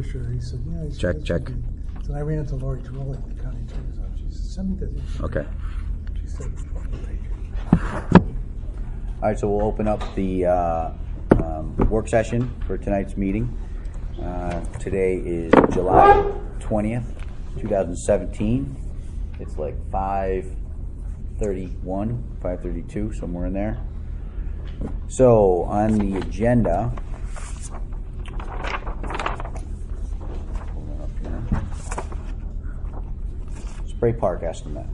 Fisher. He said, yeah. He said, Check. So I ran into Lori Torelli, the county attorney's office. She said, send me that information. Okay. She said, All right, so we'll open up the work session for tonight's meeting. Today is July 20th, 2017. It's like 5:31, 5:32, somewhere in there. So on the agenda, spray park estimate.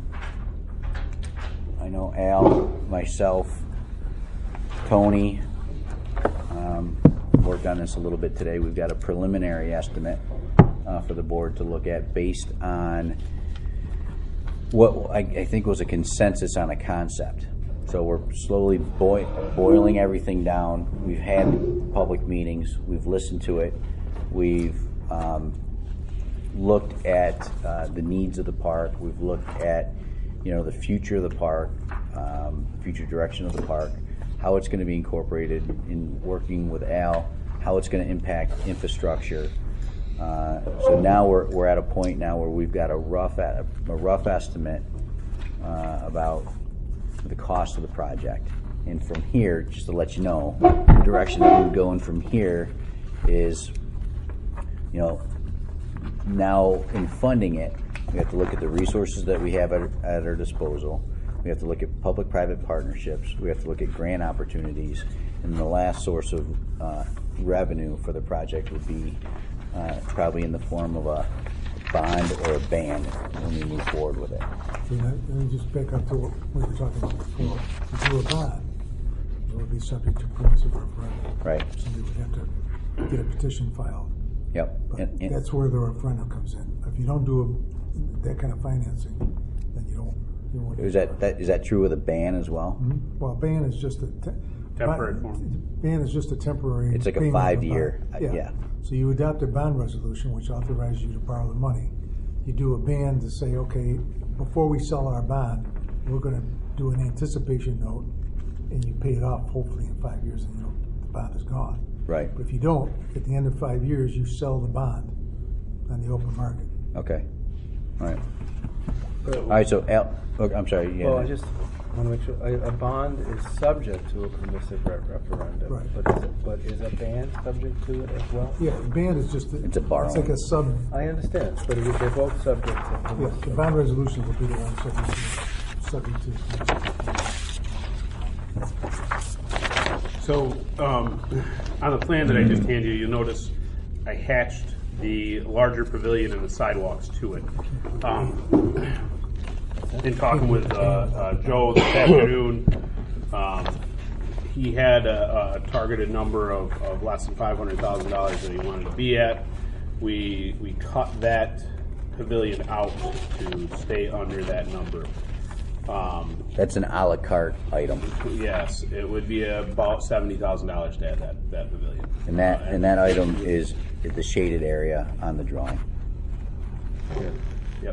I know Al, myself, Tony worked on this a little bit today. We've got a preliminary estimate for the board to look at based on what I think was a consensus on a concept. So we're slowly boiling everything down. We've had public meetings. We've listened to it. We've looked at the needs of the park. We've looked at, the future of the park, future direction of the park, how it's going to be incorporated in working with Al, how it's going to impact infrastructure. So now we're at a point now where we've got a rough estimate about the cost of the project. And from here, just to let you know, the direction that we're going from here is, now in funding it, we have to look at the resources that we have at our disposal. We have to look at public-private partnerships. We have to look at grant opportunities. And the last source of revenue for the project would be probably in the form of a bond or a ban when we move forward with it. let me just back up to what we were talking about before. To do a bond, it would be subject to permissive referendum. Right. Somebody would have to get a petition filed. Yep. But that's where the referendum comes in. If you don't do that kind of financing, then you won't. Is that true with a ban as well? Mm-hmm. Well, ban is just a temporary form. Ban is just a temporary. It's like a 5-year. Yeah. So you adopt a bond resolution which authorizes you to borrow the money. You do a ban to say, okay, before we sell our bond, we're going to do an anticipation note, and you pay it off hopefully in 5 years, and the bond is gone. Right. But if you don't, at the end of 5 years, you sell the bond on the open market. Okay. All right. All right. So Al, I'm sorry. Yeah. Well, I just want to make sure a bond is subject to a permissive referendum. Right. But is a ban subject to it as well? Yeah, the ban is just it's a borrowing. It's like a sub. I understand, but they're both subject to. Yeah, the bond resolution will be the one subject to. So on the plan that I just handed you, you'll notice I hatched the larger pavilion and the sidewalks to it. In talking with Joe this afternoon, he had a targeted number of less than $500,000 that he wanted to be at. We cut that pavilion out to stay under that number. That's an a la carte item. Yes, it would be about $70,000 to add that pavilion. And that item is the shaded area on the drawing. Yep.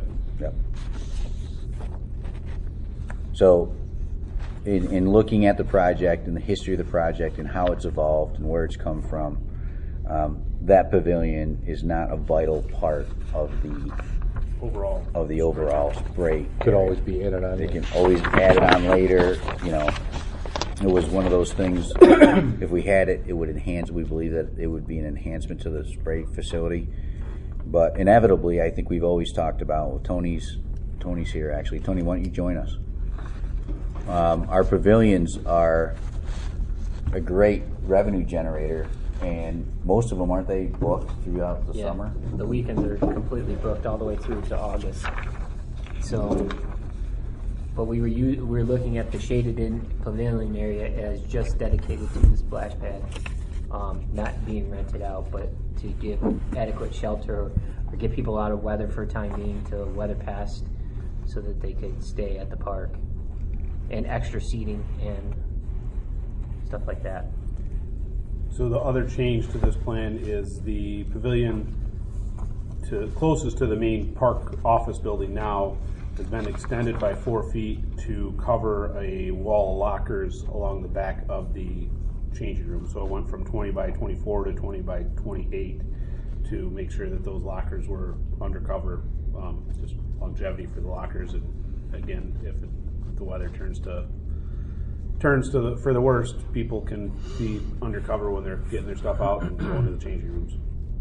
So, in looking at the project and the history of the project and how it's evolved and where it's come from, that pavilion is not a vital part of the overall spray. Could always be added on. They can always add it on later. It was one of those things. If we had it, it would enhance. We believe that it would be an enhancement to the spray facility. But inevitably, I think we've always talked about. Tony's here actually. Tony, why don't you join us? Our pavilions are a great revenue generator, and most of them, aren't they booked throughout the summer? The weekends are completely booked all the way through to August. So, but we were looking at the shaded-in pavilion area as just dedicated to the splash pad, not being rented out, but to give adequate shelter or get people out of weather for a time being till weather passed, so that they could stay at the park, and extra seating and stuff like that. So the other change to this plan is the pavilion closest to the main park office building now has been extended by 4 feet to cover a wall of lockers along the back of the changing room. So it went from 20 by 24 to 20 by 28 to make sure that those lockers were undercover, just longevity for the lockers. And again, if the weather turns for the worst, people can be undercover when they're getting their stuff out and going to the changing rooms.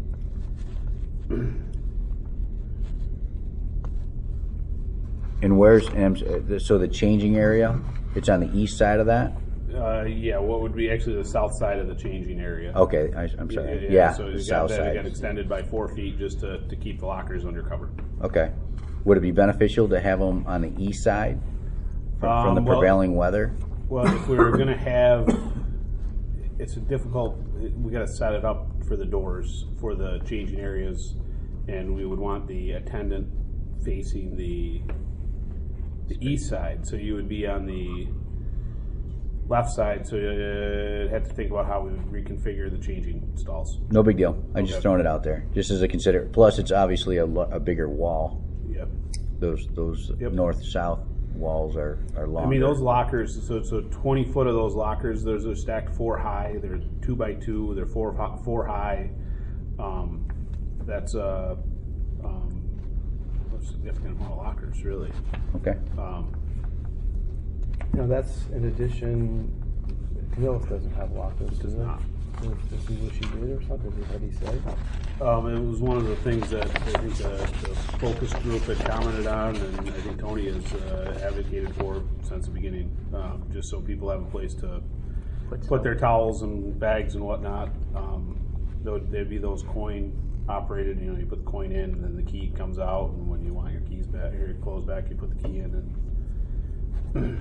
And so the changing area, it's on the east side of that? Yeah, what would be actually the south side of the changing area. Okay, I'm sorry. Yeah, so the it south got side. extended by 4 feet just to keep the lockers undercover. Okay. Would it be beneficial to have them on the east side from the prevailing weather? Well, if we were going to have, it's a difficult, we got to set it up for the doors, for the changing areas, and we would want the attendant facing the east side. So you would be on the left side, so you'd have to think about how we would reconfigure the changing stalls. No big deal. I'm just Okay. throwing it out there, just as a consider. Plus, it's obviously a bigger wall. Yep. Those Yep. north-south walls are longer. I mean, those lockers, so 20 foot of those lockers, those are stacked 4 high. They're 2 by 2. They're 4 high. That's a significant amount of lockers, really. Okay. Now, that's in addition, Camillus doesn't have lockers, does it? not. Does he wish he did or something? What did he say? It was one of the things that I think the focus group had commented on, and I think Tony has advocated for since the beginning, just so people have a place to put their towels and bags and whatnot. There'd be those coin operated, you put the coin in and then the key comes out, and when you want your keys back or your clothes back, you put the key in. And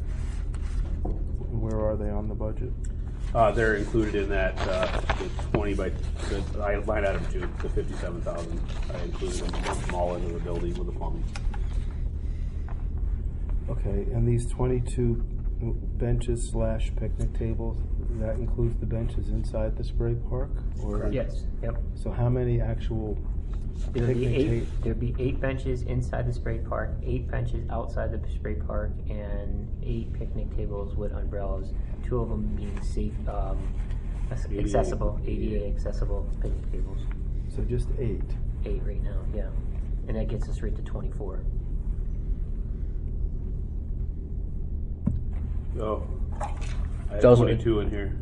Where are they on the budget? they're included in that the 20 by line item 2, the 57,000. I included them all into the building with the plumbing. Okay, and these 22 benches / picnic tables, that includes the benches inside the spray park? Or Yes, yep. So how many actual picnic There'd be 8 benches inside the spray park, 8 benches outside the spray park, and 8 picnic tables with umbrellas. 2 of them being safe, accessible, ADA accessible picnic tables. So just 8. 8 right now, yeah. And that gets us right to 24. Oh, I have Tells me- 22 in here.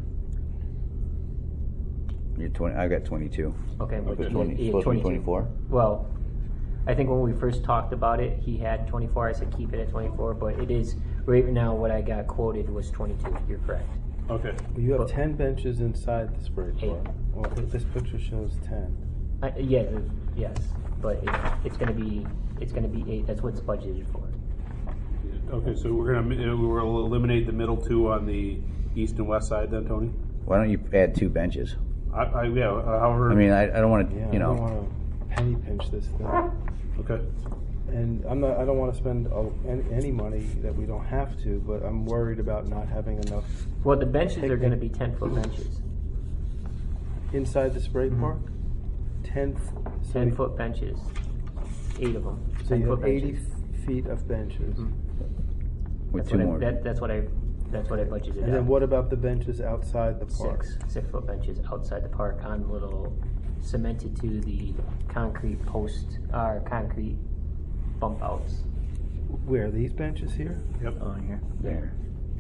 You're 20. I got 22. Okay, but Okay. you- 20, you had supposed to be 22. 24. Well, I think when we first talked about it, he had 24. I said keep it at 24, but it is, right now what I got quoted was 22. You're correct. Okay. Well, you have But- 10 benches inside the spray 8. park. Well, this picture shows 10. Yes, but it's going to be 8. That's what it's budgeted for. Okay, so we'll eliminate the middle 2 on the east and west side then, Tony? Why don't you add 2 benches? However. I mean, I don't want to, Yeah, I don't want to penny pinch this thing. Okay. And I don't want to spend any money that we don't have to, but I'm worried about not having enough Well, the benches are going to be 10-foot benches. inside the spray park. 10-foot benches. 8 of them. So you 10-foot have 80 benches. feet of benches. with That's 2 what more. that's what I budgeted And then out. what about the benches outside the park? 6-foot benches outside the park on little cemented to the concrete post or concrete bump outs. Where, these benches here? Yep. On here. There.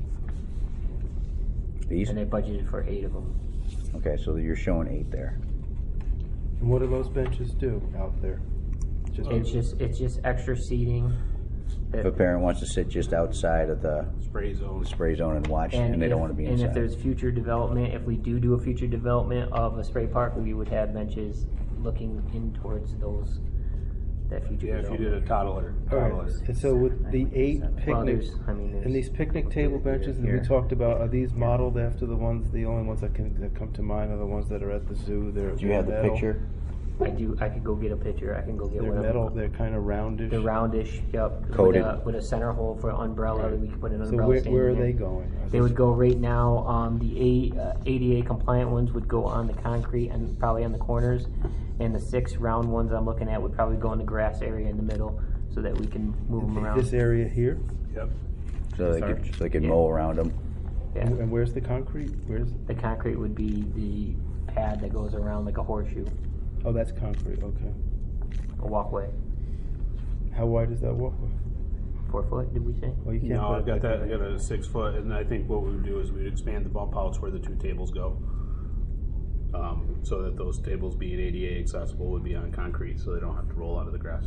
These? And I budgeted for 8 of them. Okay, so you're showing 8 there. And what do those benches do out there? It's just extra seating. If a parent wants to sit just outside of the Spray zone. spray zone and watch, and they don't want to be And if inside. there's future development, if we do a future development of a spray park, we would have benches looking in towards that future Yeah, if you development. did a toddler. All right. And so with the 8 Well, picnic, there's- I mean, there's- and these picnic table benches that we Here. talked about, are these modeled after the only ones that come to mind are the ones that are at the zoo? They're Do you have the metal. picture? I could go get a picture. I can go get They're one of metal. them. They're kind of roundish. They're roundish, yep. Coated. With a center hole for an umbrella. Right. We can put an So umbrella stand where are in there. they going? They would go right now, the ADA compliant ones would go on the concrete and probably on the corners. And the 6 round ones I'm looking at would probably go in the grass area in the middle so that we can move them around. This area here? Yep. So Sorry. they could Yeah. mow around them. Yeah. And where's the concrete? Where's? The concrete would be the pad that goes around like a horseshoe. Oh, that's concrete, okay. a walkway. How wide is that walkway? 4 foot, did we say? Well, you can't No, put I've a got that, I picnic- got a 6 foot, and I think what we would do is we'd expand the bump outs where the 2 tables go. So that those tables being ADA accessible would be on concrete, so they don't have to roll out of the grass.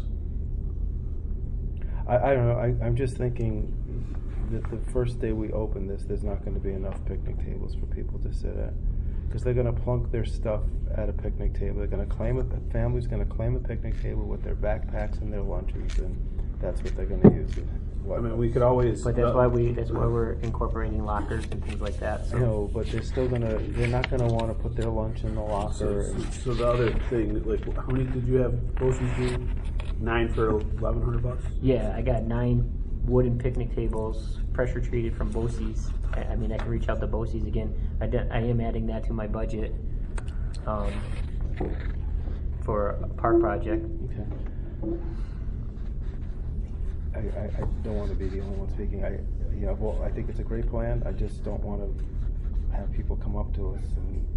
I don't know, I'm just thinking that the first day we open this, there's not gonna be enough picnic tables for people to sit at. Because they're gonna plunk their stuff at a picnic table, they're gonna claim the family's gonna claim a picnic table with their backpacks and their lunches, and that's what they're gonna use. I mean, we could always. But that's why we're incorporating lockers and things like that. So. I know, but they're not gonna wanna put their lunch in the locker. So the other thing, like, how many did you have BOCES do? 9 for $1,100? Yeah, I got 9 wooden picnic tables, pressure treated from BOCES. I mean, I can reach out to BOCES again. I am adding that to my budget for a park project. Okay. I don't want to be the only one speaking. I think it's a great plan. I just don't want to have people come up to us. And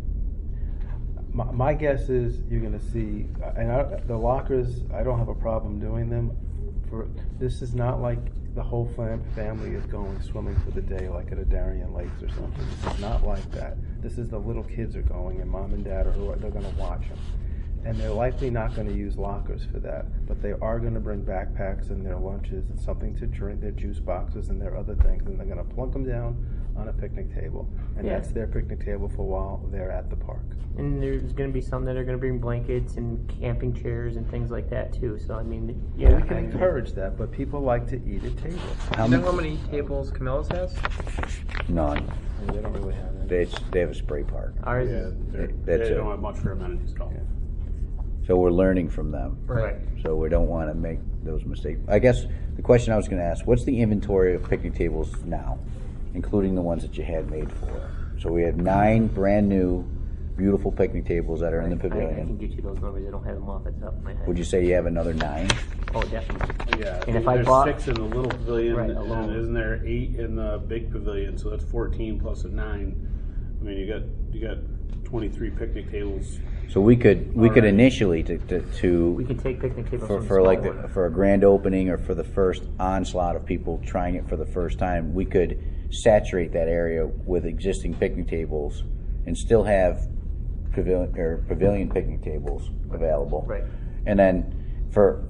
my guess is you're going to see, the lockers, I don't have a problem doing them. This is not like the whole family is going swimming for the day like at a Darien Lakes or something. This is not like that. This is the little kids are going, and mom and dad they're going to watch them. And they're likely not going to use lockers for that, but they are going to bring backpacks and their lunches and something to drink, their juice boxes and their other things, and they're going to plunk them down on a picnic table, and Yeah. that's their picnic table for while they're at the park. And there's going to be some that are going to bring blankets and camping chairs and things like that too. So I mean, yeah, We can encourage that, but people like to eat at tables. You know how many tables Camilla's has? None. And they don't really have any. They have a spray park. Ours Yeah, is That's they it. don't have much for amenities at all. Yeah. So we're learning from them. right. So we don't want to make those mistakes. I guess the question I was going to ask, what's the inventory of picnic tables now, including the ones that you had made for? So we have 9 brand new, beautiful picnic tables that are in the I can pavilion. get you those numbers. I don't have them off the top of my head. Would you say you have another 9? Oh, definitely. Yeah, And if I there's bought- 6 in the little pavilion, Right, and alone. isn't there 8 in the big pavilion? So that's 14 plus a 9. I mean, you got 23 picnic tables. So we could Alright. initially We to can take picnic tables for, from for the like small one. for a grand opening or for the first onslaught of people trying it for the first time, we could saturate that area with existing picnic tables and still have pavilion picnic tables available. Right. And then for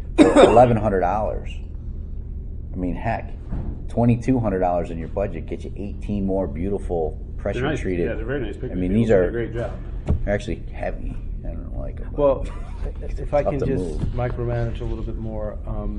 $1,100, I mean, heck, $2,200 in your budget gets you 18 more beautiful pressure They're nice. treated. Yeah, they're very nice picnic I mean, tables. these They do are a great job. they're actually heavy. I don't like them. but- Well, if I tough can to just move. micromanage a little bit more,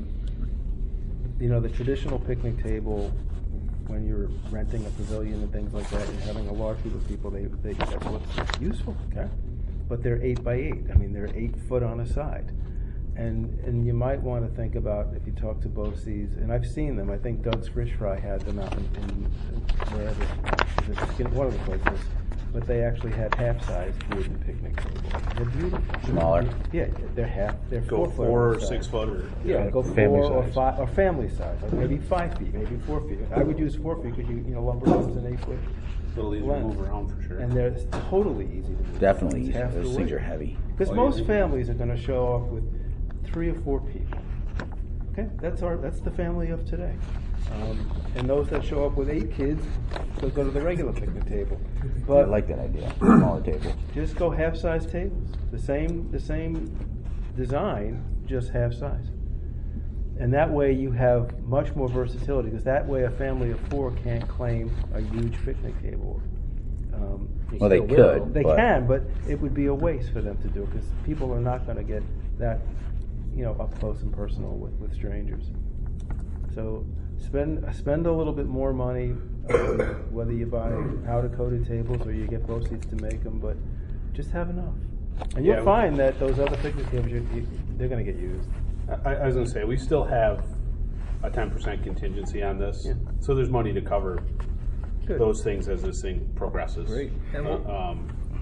the traditional picnic table, when you're renting a pavilion and things like that, and having a large group of people, that's what's useful, okay? But they're 8 by 8. I mean, they're 8 foot on a side. And you might want to think about, if you talk to BOCES, and I've seen them, I think Doug's Fish Fry had them out in wherever, one of the places, but they actually had half-sized wooden picnic tables. They're beautiful. Smaller? Yeah, they're Go 4 foot 4 on or the side. 6 foot or Yeah, go Family 4 or size. 5, or family size, like maybe 5 feet, maybe 4 feet. I would use 4 feet because lumber comes in 8 foot. a little easier to move around for sure. And they're totally easy to move. Definitely, It's half those the things weight. are heavy. Because Oh, most yeah. families are going to show up with 3 or 4 people. Okay, that's the family of today. And those that show up with 8 kids, they'll go to the regular picnic table. I But like that idea. Smaller table. just go half-size tables. The same design, just half-size. And that way you have much more versatility, because that way a family of 4 can't claim a huge picnic table. Well, they still could. will. They but can, but it would be a waste for them to do, because people are not going to get that, up close and personal with strangers. So spend a little bit more money, whether you buy powder-coated tables or you get BOCES to make them, but just have enough. And you'll Yeah. find that those other picnic tables, they're going to get used. I was going to say, we still have a 10% contingency on this, Yeah. so there's money to cover Good. those things as this thing progresses. Great. And we'll,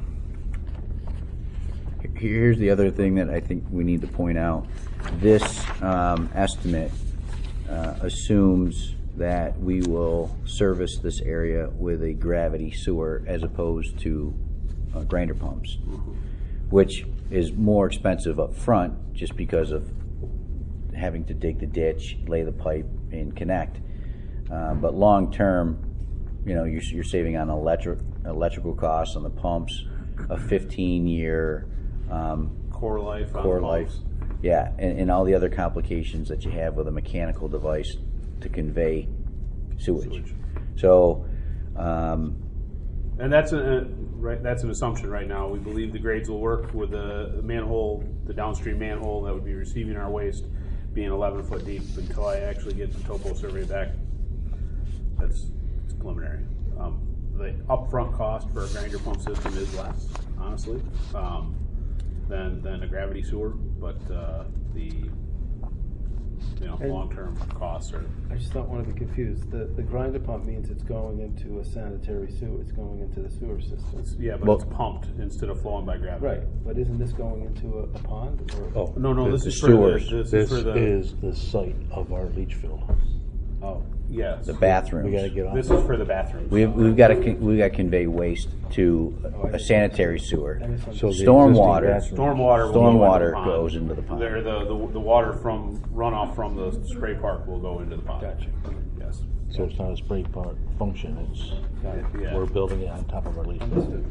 Here's the other thing that I think we need to point out. This estimate assumes that we will service this area with a gravity sewer as opposed to grinder pumps, which is more expensive up front just because of having to dig the ditch, lay the pipe, and connect. But long term, you're saving on electrical costs on the pumps, a 15-year Core life. core life. Yeah, and all the other complications that you have with a mechanical device to convey sewage. So, And that's that's an assumption right now. We believe the grades will work with the manhole, the downstream manhole that would be receiving our waste being 11 foot deep until I actually get the topo survey back. It's preliminary. The upfront cost for a grinder pump system is less, honestly, than a gravity sewer, but the long-term costs are. I just don't want to be confused. The grinder pump means it's going into a sanitary sewer. It's going into the sewer system. It's pumped instead of flowing by gravity. Right, but isn't this going into a pond? Or? Oh, No, The this is sewers. for the, this is for the. is the site of our leach field. Oh, Yes. the bathrooms. We got to get on. This is for the bathrooms. We've got to convey waste to a sanitary sewer. I misunderstood. So the Stormwater. existing Stormwater. will Stormwater go into the pond. goes into the pond. The water from runoff from the spray park will go into the pond. Gotcha. Yes. So it's not a spray part function. It's Got it. Yeah. we're building it on top of our leach field. Understood.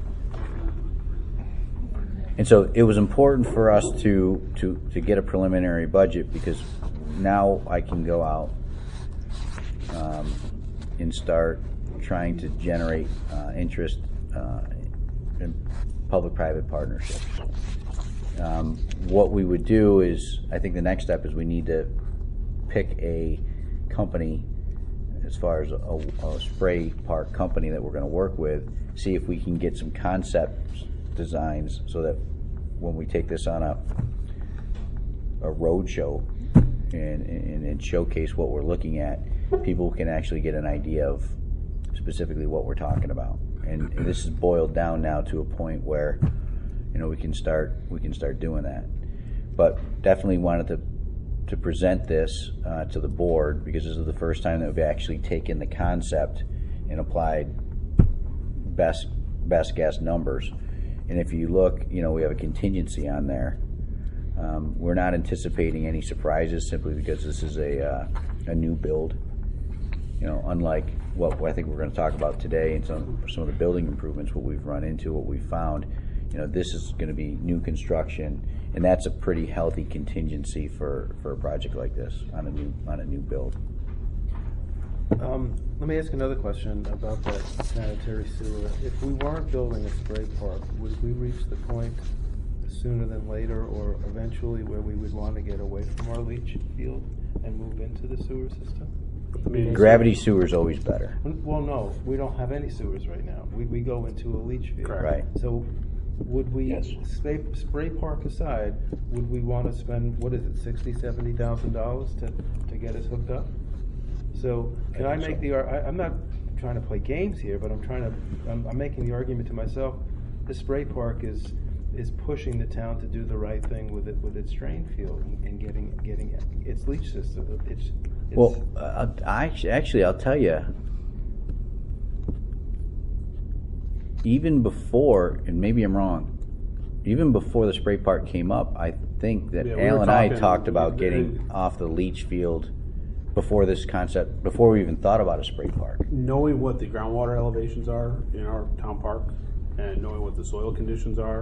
And so it was important for us to get a preliminary budget because now I can go out and start trying to generate interest in public-private partnerships. What we would do is, I think the next step is we need to pick a company as far as a spray park company that we're going to work with, see if we can get some concept designs so that when we take this on a road show and showcase what we're looking at, people can actually get an idea of specifically what we're talking about. And this is boiled down now to a point where we can start doing that. But definitely wanted to present this to the board because this is the first time that we've actually taken the concept and applied best guess numbers. And if you look, we have a contingency on there. We're not anticipating any surprises simply because this is a new build. Unlike what I think we're going to talk about today and some of the building improvements, what we've run into, what we've found, this is going to be new construction, and that's a pretty healthy contingency for a project like this on a new build. Let me ask another question about that sanitary sewer. If we weren't building a spray park, would we reach the point sooner than later or eventually where we would want to get away from our leach field and move into the sewer system? Gravity sewer is always better. Well, no, we don't have any sewers right now. We go into a leach field. Correct. Right. So would we, Yes. spray park aside, would we want to spend, what is it, $60,000, $70,000 to get us hooked up? So can I make I'm not trying to play games here, but I'm making the argument to myself, the spray park is pushing the town to do the right thing with its drain field and getting its leach system. Well, I'll tell you, even before, and maybe I'm wrong, even before the spray park came up, I think that Yeah, we Al were and I talking- talked about getting off the leach field before we even thought about a spray park. Knowing what the groundwater elevations are in our town park and knowing what the soil conditions are,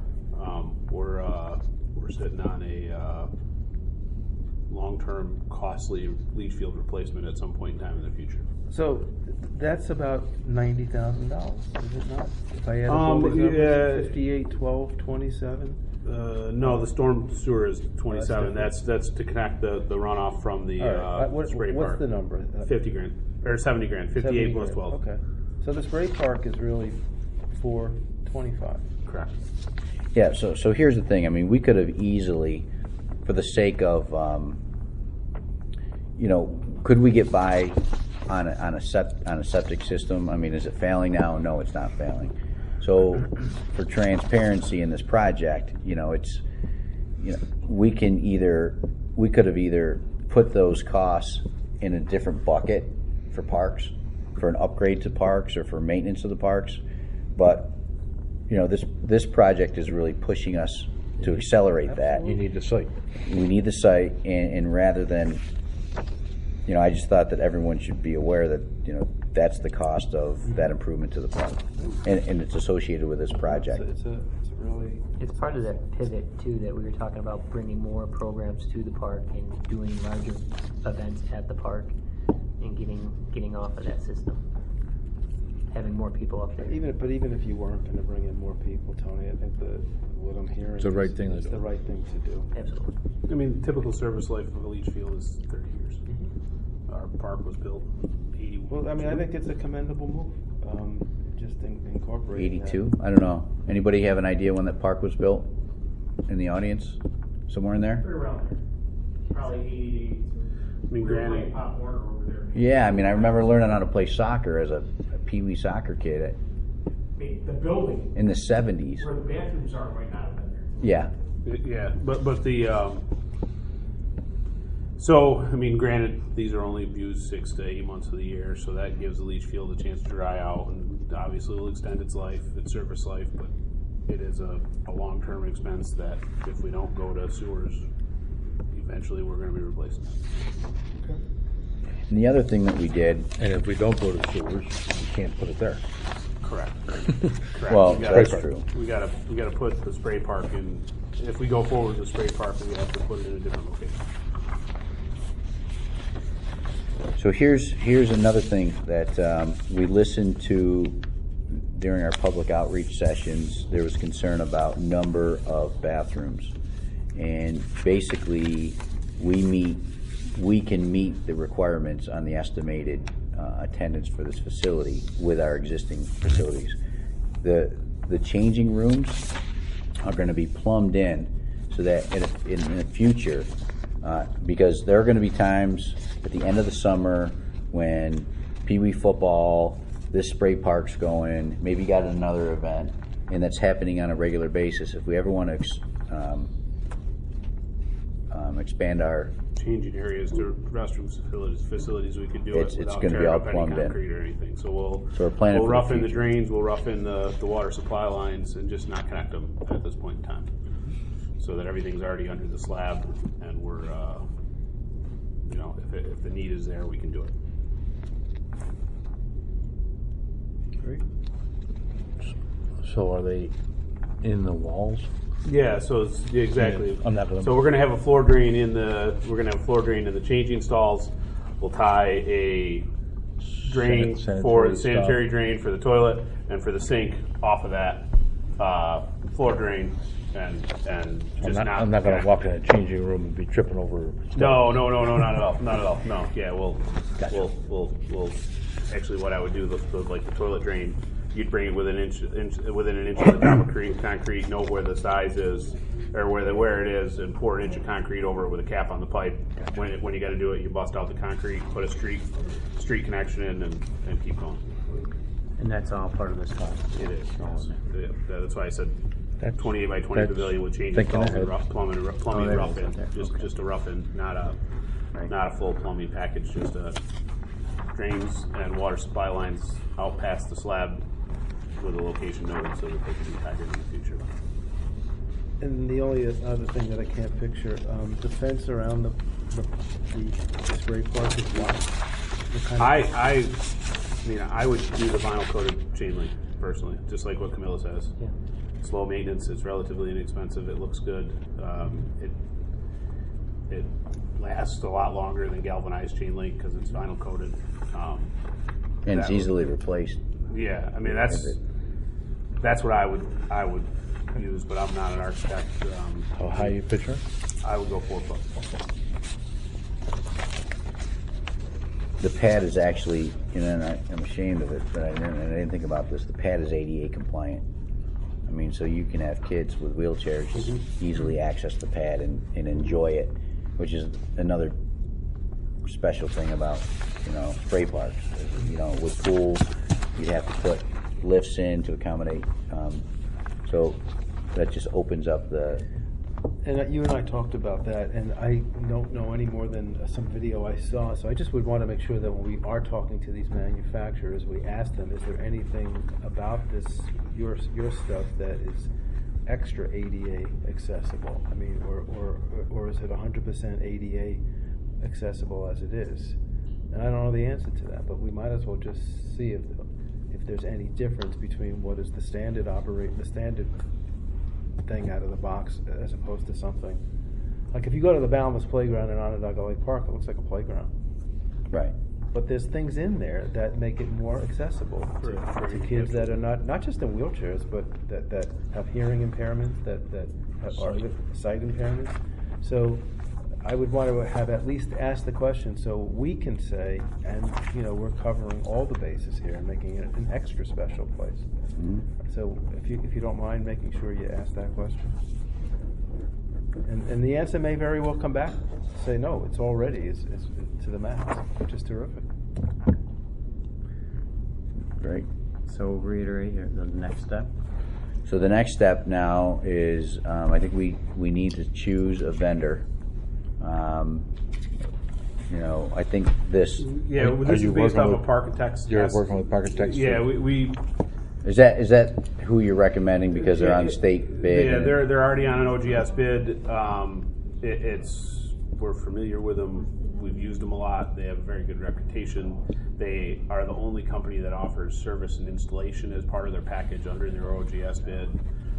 we're sitting on a long-term costly leach field replacement at some point in time in the future. So that's about $90,000, is it not? If I add up all these numbers, yeah. 58, 12, 27. No, the storm sewer is 27. different. That's to connect the runoff from the All right. spray park. What's the number? 50 grand or 70 grand. 58 70 plus grand. 12. Okay. So the spray park is really 425. Correct. Yeah, so here's the thing. I mean, we could have easily, for the sake of, could we get by on a septic system? I mean, is it failing now? No, it's not failing. So, for transparency in this project, we could have either put those costs in a different bucket for parks, for an upgrade to parks or for maintenance of the parks, but this project is really pushing us to accelerate that. You need the site. We need the site, and rather than, I just thought that everyone should be aware that, that's the cost of that improvement to the park, and it's associated with this project. It's a really, It's part of that pivot too that we were talking about, bringing more programs to the park and doing larger events at the park and getting off of that system, having more people up there. even if you weren't going to bring in more people, Tony, I think what I'm hearing It's the right thing to is do. the right thing to do. Absolutely. I mean, typical service life of a leach field is 30 years. Our park was built 81. Well, I mean, I think it's a commendable move. Just incorporating that. 82? I don't know. Anybody have an idea when that park was built in the audience? Somewhere in there? Around there. Probably 80. I mean, granted, Pop Warner over there. Yeah, I mean, I remember learning how to play soccer as a pee-wee soccer kid I mean, the building in the 70s. where the bathrooms are might not have been there. Yeah. yeah, but the so I mean, granted, these are only used 6 to 8 months of the year, so that gives the leach field a chance to dry out, and obviously it'll extend its life, its service life, but it is a long-term expense that if we don't go to sewers, eventually we're going to be replacing it. And the other thing that we did, And if we don't go to sewers, we can't put it there. Correct. Correct. well, We gotta- that's true. We gotta put the spray park in. If we go forward with the spray park, we have to put it in a different location. So here's another thing that we listened to during our public outreach sessions. There was concern about number of bathrooms, and basically we can meet the requirements on the estimated attendance for this facility with our existing facilities. The changing rooms are going to be plumbed in so that in the future, because there are going to be times at the end of the summer when Pee-wee football, this spray park's going, maybe got another event, and that's happening on a regular basis. If we ever want to expand our, Changing areas to restroom facilities, we could do It's it without gonna be tearing all up any plumbed in. concrete or anything. So we're planning we'll for the rough in the future. drains, we'll rough in the water supply lines, and just not connect them at this point in time, so that everything's already under the slab, and we're if the need is there, we can do it. Great. So are they in the walls? Yeah, so it's exactly. Yeah, I'm not gonna- So we're gonna have a floor drain in the changing stalls. We'll tie a drain for the sanitary drain for the toilet and for the sink off of that floor drain, and just I'm not going to walk in a changing room and be tripping over stuff. No, not at all, not at all. No, yeah, we'll actually what I would do like the toilet drain. You'd bring it within an inch of the top of concrete, know where the size is, or where it is, and pour an inch of concrete over it with a cap on the pipe. When you got to do it, you bust out the concrete, put a street connection in, and keep going. And that's all part of this cost. It is. Yeah, that's why I said That's- 28 by 20 that's pavilion with changing thinking stalls and ahead. plumbing there rough it is, in, okay. just a rough in, not a full plumbing package, just drains and water supply lines out past the slab with a location noted so that they can be tighter in the future. And the only other thing that I can't picture, the fence around the spray park is what? What kind of- I would do the vinyl coated chain link personally, just like what Camilla says. Yeah. It's low maintenance. It's relatively inexpensive. It looks good. It lasts a lot longer than galvanized chain link because it's vinyl coated. and it's That- easily replaced. Yeah, I mean that's what I would use, but I'm not an architect. How high you picture? I would go 4 foot. The pad is actually, and I'm ashamed of it, but I didn't think about this. The pad is ADA compliant. I mean, so you can have kids with wheelchairs just easily access the pad and enjoy it, which is another special thing about, spray parks. With pools, you'd have to put lifts in to accommodate. So that just opens up the And you and I talked about that, and I don't know any more than some video I saw, so I just would want to make sure that when we are talking to these manufacturers, we ask them, is there anything about this, your stuff, that is extra ADA accessible? I mean, or is it 100% ADA accessible as it is? And I don't know the answer to that, but we might as well just see if there's any difference between what is the standard thing out of the box as opposed to something like if you go to the Boundless Playground in Onondaga Lake Park, it looks like a playground. Right. But there's things in there that make it more accessible to kids that are not just in wheelchairs, but that have hearing impairments, that are sight impairments. So I would want to have at least asked the question so we can say, and we're covering all the bases here and making it an extra special place. Mhm. So if you don't mind making sure you ask that question. And the answer may very well come back, say no, it's already it's to the max, which is terrific. Great. So reiterate the next step. So the next step now is, I think we need to choose a vendor. I think this. Yeah, Are this is you based working off with- of Parkitects. You're working with Parkitects? Yeah, we Is that who you're recommending because they're on the state bid? Yeah, and- they're already on an OGS bid. We're familiar with them. We've used them a lot. They have a very good reputation. They are the only company that offers service and installation as part of their package under their OGS bid.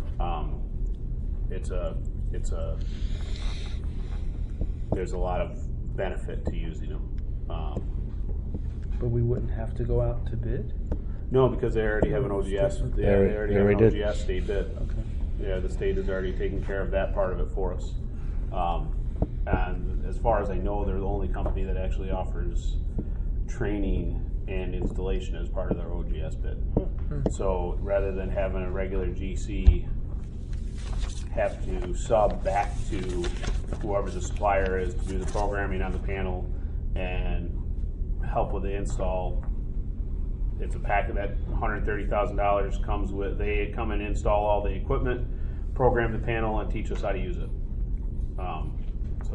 There's a lot of benefit to using them. But we wouldn't have to go out to bid? No, because they already have an OGS. They already have an did. OGS state bid. Okay. Yeah, the state has already taken care of that part of it for us. And as far as I know, they're the only company that actually offers training and installation as part of their OGS bid. So rather than having a regular GC have to sub back to whoever the supplier is to do the programming on the panel and help with the install, it's a packet that $130,000 comes with. They come and install all the equipment, program the panel, and teach us how to use it. So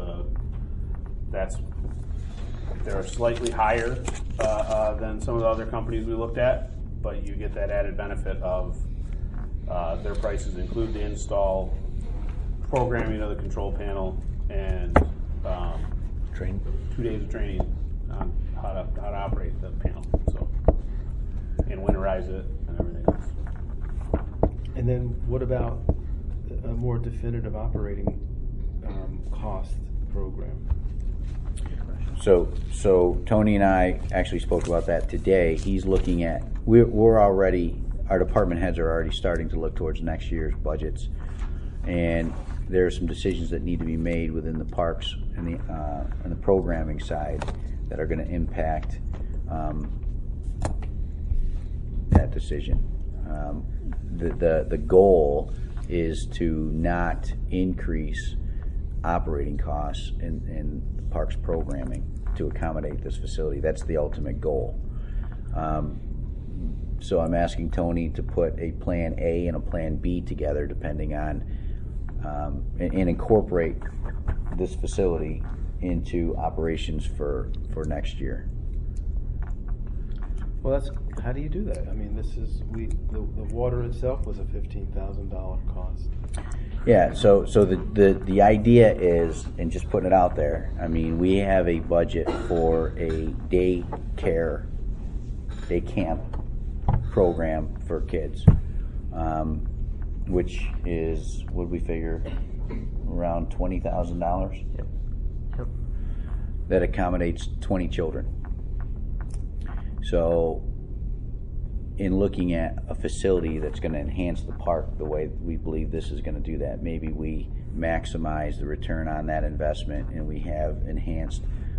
they're slightly higher than some of the other companies we looked at, but you get that added benefit of their prices include the install, programming of the control panel, and Train. 2 days of training on how to operate the panel. So, and winterize it and everything else. And then what about a more definitive operating cost program? So Tony and I actually spoke about that today. He's looking at, we're already, our department heads are already starting to look towards next year's budgets. And there are some decisions that need to be made within the parks and the programming side that are going to impact that decision. The goal is to not increase operating costs in the parks programming to accommodate this facility. That's the ultimate goal. So I'm asking Tony to put a plan A and a plan B together depending on and incorporate this facility into operations for next year. Well, how do you do that? I mean, the water itself was a $15,000 cost. Yeah, so the idea is, and just putting it out there, I mean, we have a budget for a day camp program for kids, which is, what we figure, around $20,000? Yep. That accommodates 20 children. So in looking at a facility that's going to enhance the park the way we believe this is going to do that, maybe we maximize the return on that investment and we have enhanced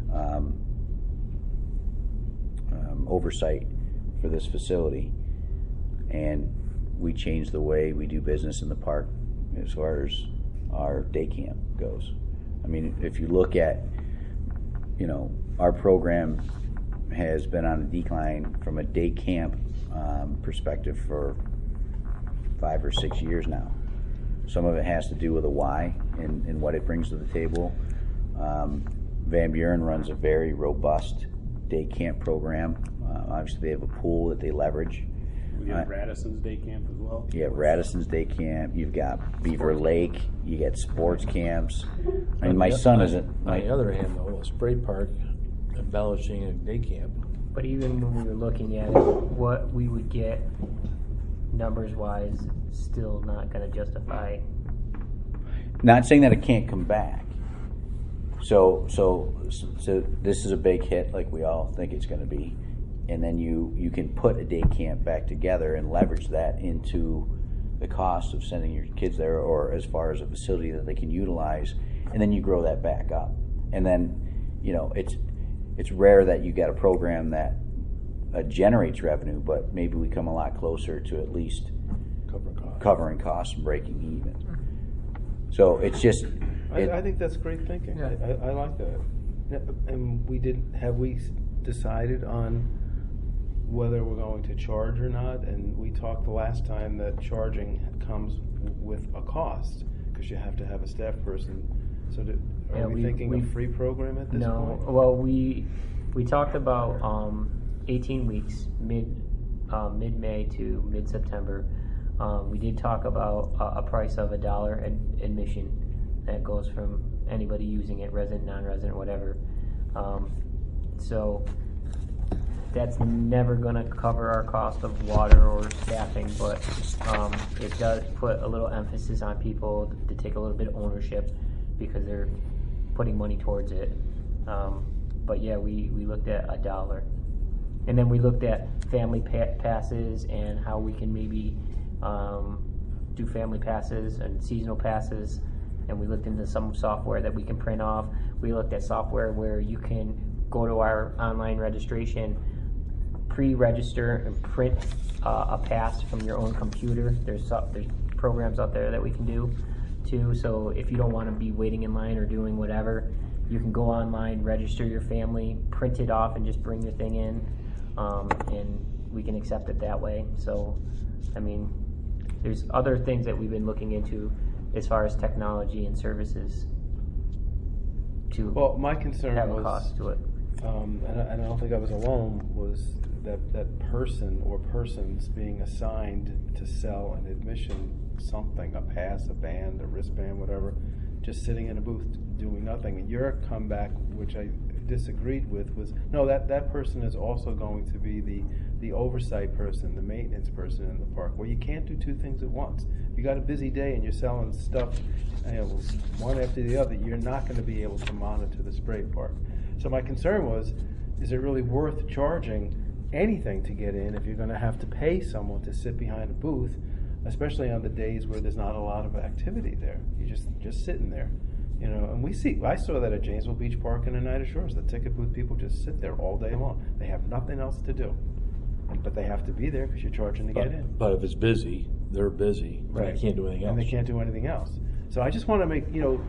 oversight for this facility, and we change the way we do business in the park as far as our day camp goes. I mean, if you look at, our program has been on a decline from a day camp perspective for 5 or 6 years now. Some of it has to do with a why and what it brings to the table. Van Buren runs a very robust day camp program. Obviously, they have a pool that they leverage. We have Radisson's day camp as well. You have Radisson's day camp. You've got Beaver Lake. You get sports camps. I mean, my son isn't. On the other hand, though, a spray park embellishing a day camp. But even when we were looking at it, what we would get numbers-wise, still not going to justify. Not saying that it can't come back. So this is a big hit, like we all think it's going to be, and then you can put a day camp back together and leverage that into the cost of sending your kids there, or as far as a facility that they can utilize, and then you grow that back up. And then, it's rare that you get a program that generates revenue, but maybe we come a lot closer to at least covering costs and breaking even. So it's just. I think that's great thinking. Yeah. I like that. And have we decided on whether we're going to charge or not? And we talked the last time that charging comes with a cost because you have to have a staff person. So are we thinking a free program at this point? No. Well, we talked about 18 weeks, mid-May to mid-September. We did talk about a price of $1 admission. That goes from anybody using it, resident, non-resident, whatever. So that's never going to cover our cost of water or staffing, but it does put a little emphasis on people to take a little bit of ownership because they're putting money towards it. But yeah, we looked at $1. And then we looked at family passes and how we can maybe do family passes and seasonal passes. And we looked into some software that we can print off. We looked at software where you can go to our online registration, pre-register, and print a pass from your own computer. There's programs out there that we can do too. So if you don't want to be waiting in line or doing whatever, you can go online, register your family, print it off, and just bring your thing in, and we can accept it that way. So, I mean, there's other things that we've been looking into as far as technology and services to my concern have a was, cost to it. and I don't think I was alone, was that person or persons being assigned to sell an admission, something, a pass, a band, a wristband, whatever, just sitting in a booth doing nothing. And your comeback, which I disagreed with, was, no, that person is also going to be the oversight person, the maintenance person in the park. Well, you can't do two things at once. If you got a busy day and you're selling stuff, one after the other, you're not going to be able to monitor the spray park. So my concern was, is it really worth charging anything to get in if you're going to have to pay someone to sit behind a booth, especially on the days where there's not a lot of activity there? You're just sitting there. And I saw that at Janesville Beach Park and Oneida Shores. The ticket booth people just sit there all day long. They have nothing else to do. But they have to be there because you're charging to get in. But if it's busy, they're busy. Right. They can't do anything else. And they can't do anything else. So I just want to make,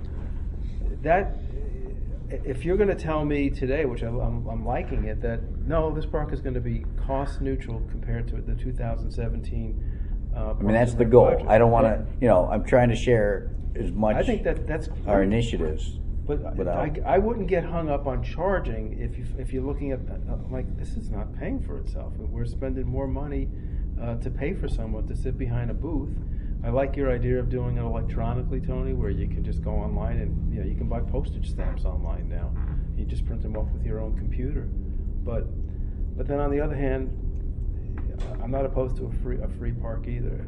that if you're going to tell me today, which I'm liking it, that no, this park is going to be cost neutral compared to the 2017 I mean, that's the goal. budget. I don't want to, I'm trying to share as much I think that's our initiatives. But without. I wouldn't get hung up on charging if you're looking at, this is not paying for itself. We're spending more money to pay for someone to sit behind a booth. I like your idea of doing it electronically, Tony, where you can just go online and you can buy postage stamps online now. You just print them off with your own computer. But then on the other hand, I'm not opposed to a free park either.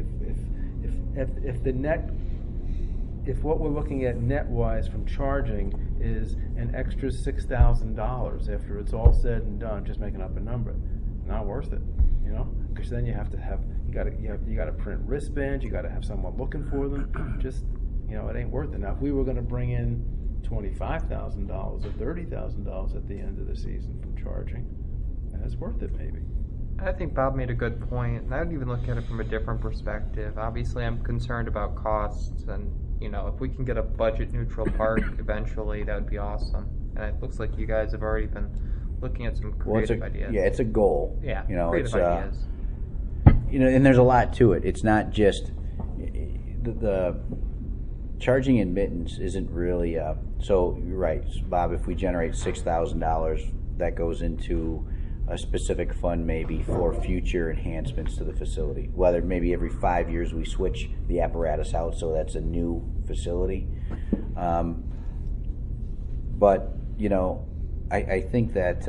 If what we're looking at net-wise from charging is an extra $6,000 after it's all said and done, just making up a number, not worth it, because then you got to print wristbands, you got to have someone looking for them. Just it ain't worth it. Now, if we were going to bring in $25,000 or $30,000 at the end of the season from charging, that's worth it maybe. I think Bob made a good point, and I would even look at it from a different perspective. Obviously, I'm concerned about costs, and if we can get a budget-neutral park eventually, that would be awesome. And it looks like you guys have already been looking at some creative ideas. Yeah, it's a goal. Yeah, creative it's ideas. and there's a lot to it. It's not just the charging admittance isn't really, so you're right, Bob, if we generate $6,000, that goes into a specific fund maybe for future enhancements to the facility. Whether maybe every 5 years we switch the apparatus out, so that's a new facility. But, you know, I think that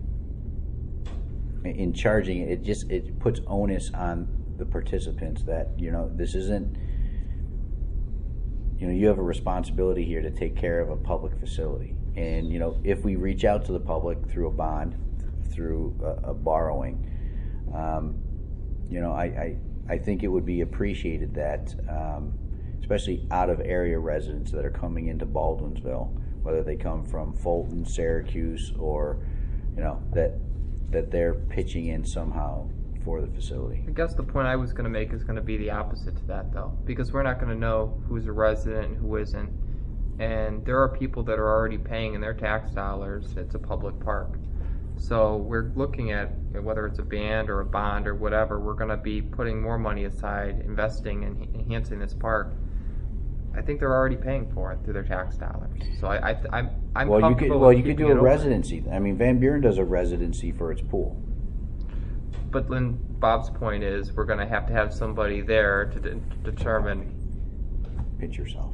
in charging, it puts onus on the participants that, you know, this isn't, you know, you have a responsibility here to take care of a public facility. And, you know, if we reach out to the public through a bond, through a borrowing, you know, I think it would be appreciated that, especially out of area residents that are coming into Baldwinsville, whether they come from Fulton, Syracuse, or, you know, that they're pitching in somehow for the facility. I guess the point I was going to make is going to be the opposite to that, though, because we're not going to know who's a resident and who isn't. And there are people that are already paying in their tax dollars. It's a public park. So we're looking at, whether it's a band or a bond or whatever, we're going to be putting more money aside, investing and enhancing this park. I think they're already paying for it through their tax dollars. So I'm Well, comfortable you could do keeping a it open. residency. I mean, Van Buren does a residency for its pool. But then Bob's point is we're going to have somebody there to determine. Pitch yourself.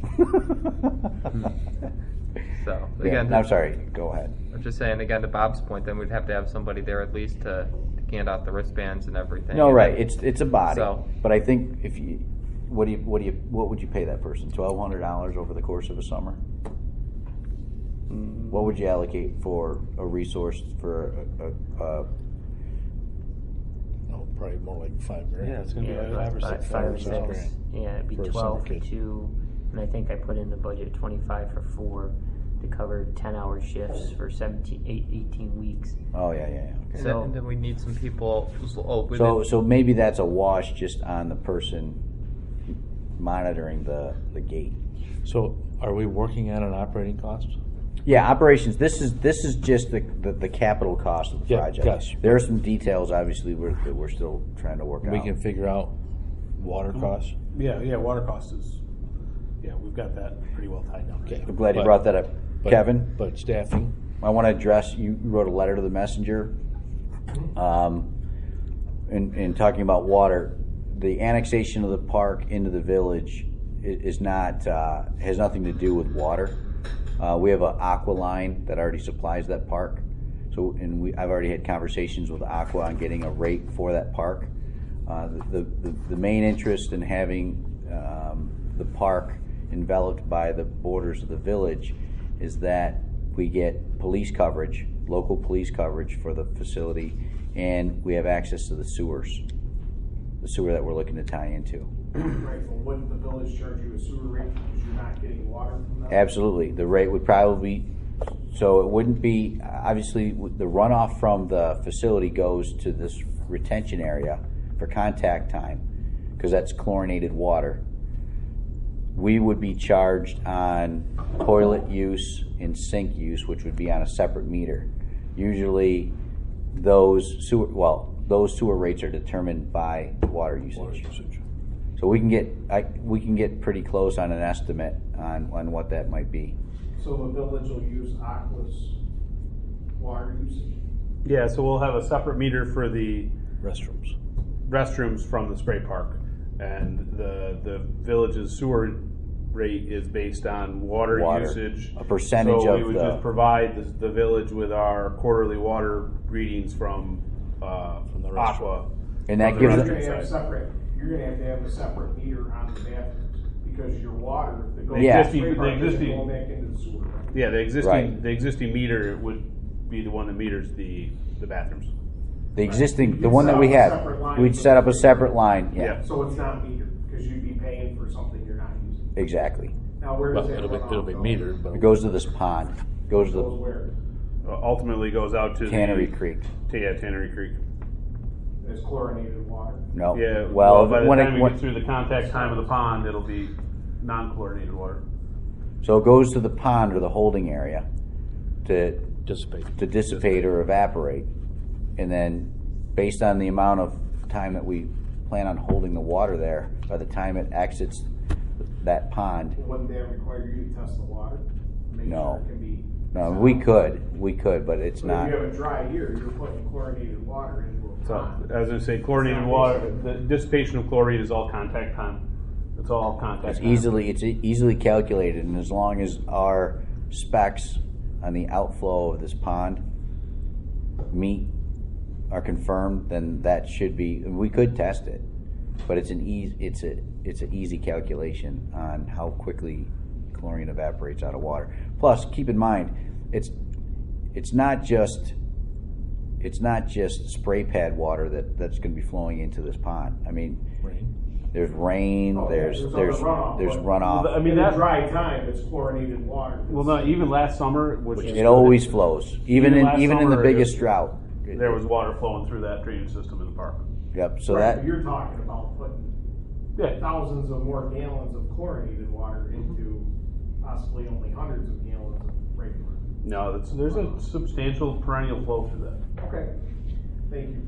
So Yeah, again, I'm sorry. Go ahead. I'm just saying again to Bob's point. Then we'd have to have somebody there at least to hand out the wristbands and everything. No, And right. then- It's a body. So- But I think if you, what would you pay that person? $1,200 over the course of a summer? What would you allocate for a resource for a No, probably more like $5,000. Yeah, it's gonna be Yeah, like $5 or about $6 5 or $6,000. 6. Yeah, it'd be for a 12 summer for kid. 2, and I think I put in the budget 25 for 4 to cover 10-hour shifts for 18 weeks. Oh yeah. Okay. And So- then, and then we need some people. So maybe that's a wash just on the person monitoring the gate. So are we working on an operating cost? Yeah, operations. This is just the capital cost of the Yeah, project. yes. There are some details, obviously, that we're still trying to work We out. can figure out water costs? Yeah, water cost is, we've got that pretty well tied down. Okay. I'm glad you But- brought that up, but- Kevin. But staffing? I want to address. You wrote a letter to the messenger, in talking about water. The annexation of the park into the village is not has nothing to do with water. We have an aqua line that already supplies that park. So, I've already had conversations with Aqua on getting a rate for that park. The main interest in having the park enveloped by the borders of the village is that we get police coverage, local police coverage for the facility, and we have access to the sewer that we're looking to tie into. Right, but wouldn't the village charge you a sewer rate because you're not getting water from them? Absolutely. The rate would probably be, so it wouldn't be, obviously, the runoff from the facility goes to this retention area for contact time, because that's chlorinated water. We would be charged on toilet use and sink use, which would be on a separate meter. Usually, those sewer rates are determined by water usage. Water usage. So we can get pretty close on an estimate on what that might be. So the village will use Aqua's water usage? Yeah, so we'll have a separate meter for the Restrooms. from the spray park, and the village's sewer rate is based on water usage. A percentage so of we would the- just provide the village with our quarterly water readings from the restroom. Aqua. And that from gives the it- You're restroom gonna have side. you're gonna have to have a separate meter on the bathrooms, because your water that goes Yeah. to the spray park The isn't existing- going back into the sewer. Yeah, the Right. existing meter would be the one that meters the bathrooms. The existing, the You'd one that set we up a have, separate line we'd for set up the- a separate line. Yeah. Yeah, So it's not metered, because you'd be paying for something you're not using. exactly. Now, where does But that it'll be runoff go? metered, but It goes to this pond. Goes to Goes where? Ultimately goes out to Tannery the, Creek. Tannery Creek. It's chlorinated water. No. Yeah. Well, by the when time it, we when, get through the contact time of the pond, it'll be non-chlorinated water. so it goes to the pond or the holding area to dissipate. or evaporate, and then based on the amount of time that we plan on holding the water there by the time it exits that pond. Wouldn't that require you to test the water? Make No. sure it can be. No, we could, but it's But not. if you have a dry year, you're putting chlorinated water into a So, pond. as I say, chlorinated water, the dissipation of chlorine is all contact time. It's all contact It's time. easily calculated, and as long as our specs on the outflow of this pond are confirmed, then that should be. We could test it, but it's an easy calculation on how quickly chlorine evaporates out of water. Plus, keep in mind, it's not just spray pad water that's going to be flowing into this pond. I mean, there's rain, Oh, yeah, there's other runoff, there's but- runoff. I mean, In the that, dry time, it's chlorinated water. well, no, even last summer, which It always flows, even in last the summer, biggest drought. there was water flowing through that drainage system in the park. Yep. So Right, that but you're talking about putting Yeah. thousands of more gallons of chlorinated water into possibly only hundreds of gallons of regular. No, there's a substantial perennial flow through that. Okay, thank you.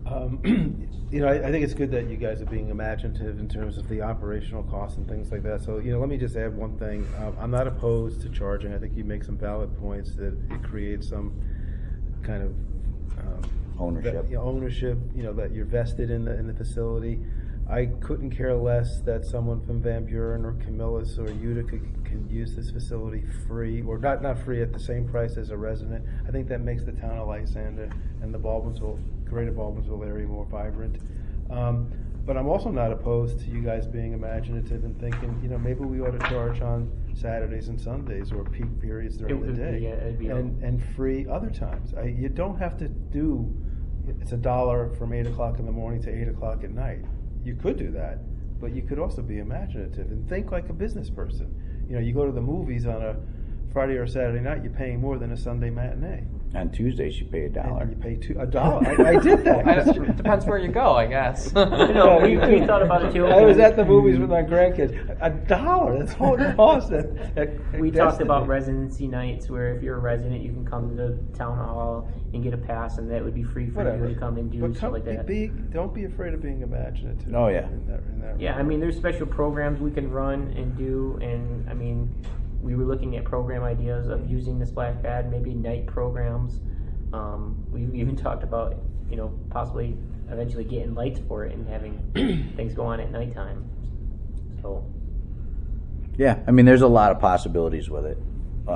I think it's good that you guys are being imaginative in terms of the operational costs and things like that. So, let me just add one thing. I'm not opposed to charging. I think you make some valid points that it creates some kind of ownership. Ownership. That you're vested in the facility. I couldn't care less that someone from Van Buren or Camillus or Utica can use this facility free, or not free, at the same price as a resident. I think that makes the town of Lysander and the greater Baldwinsville area more vibrant. But I'm also not opposed to you guys being imaginative and thinking, maybe we ought to charge on Saturdays and Sundays or peak periods during the day, and free other times. You don't have to do. It's $1 from 8 o'clock in the morning to 8 o'clock at night. You could do that, but you could also be imaginative and think like a business person. You go to the movies on a Friday or Saturday night, you're paying more than a Sunday matinee. On Tuesdays, you pay $1. And you pay $1. I did that. It depends where you go, I guess. No, we thought about it too. I was at the movies with my grandkids. $1. That's all it costs. We talked about residency nights where if you're a resident, you can come to the town hall and get a pass, and that would be free for you to come and do stuff like that. Don't be afraid of being imaginative. Oh, yeah. In that Yeah, I mean, there's special programs we can run and do, and I mean, we were looking at program ideas of using the splash pad, maybe night programs. We've even talked about, possibly eventually getting lights for it and having things go on at nighttime. So, Yeah, I mean, there's a lot of possibilities with it,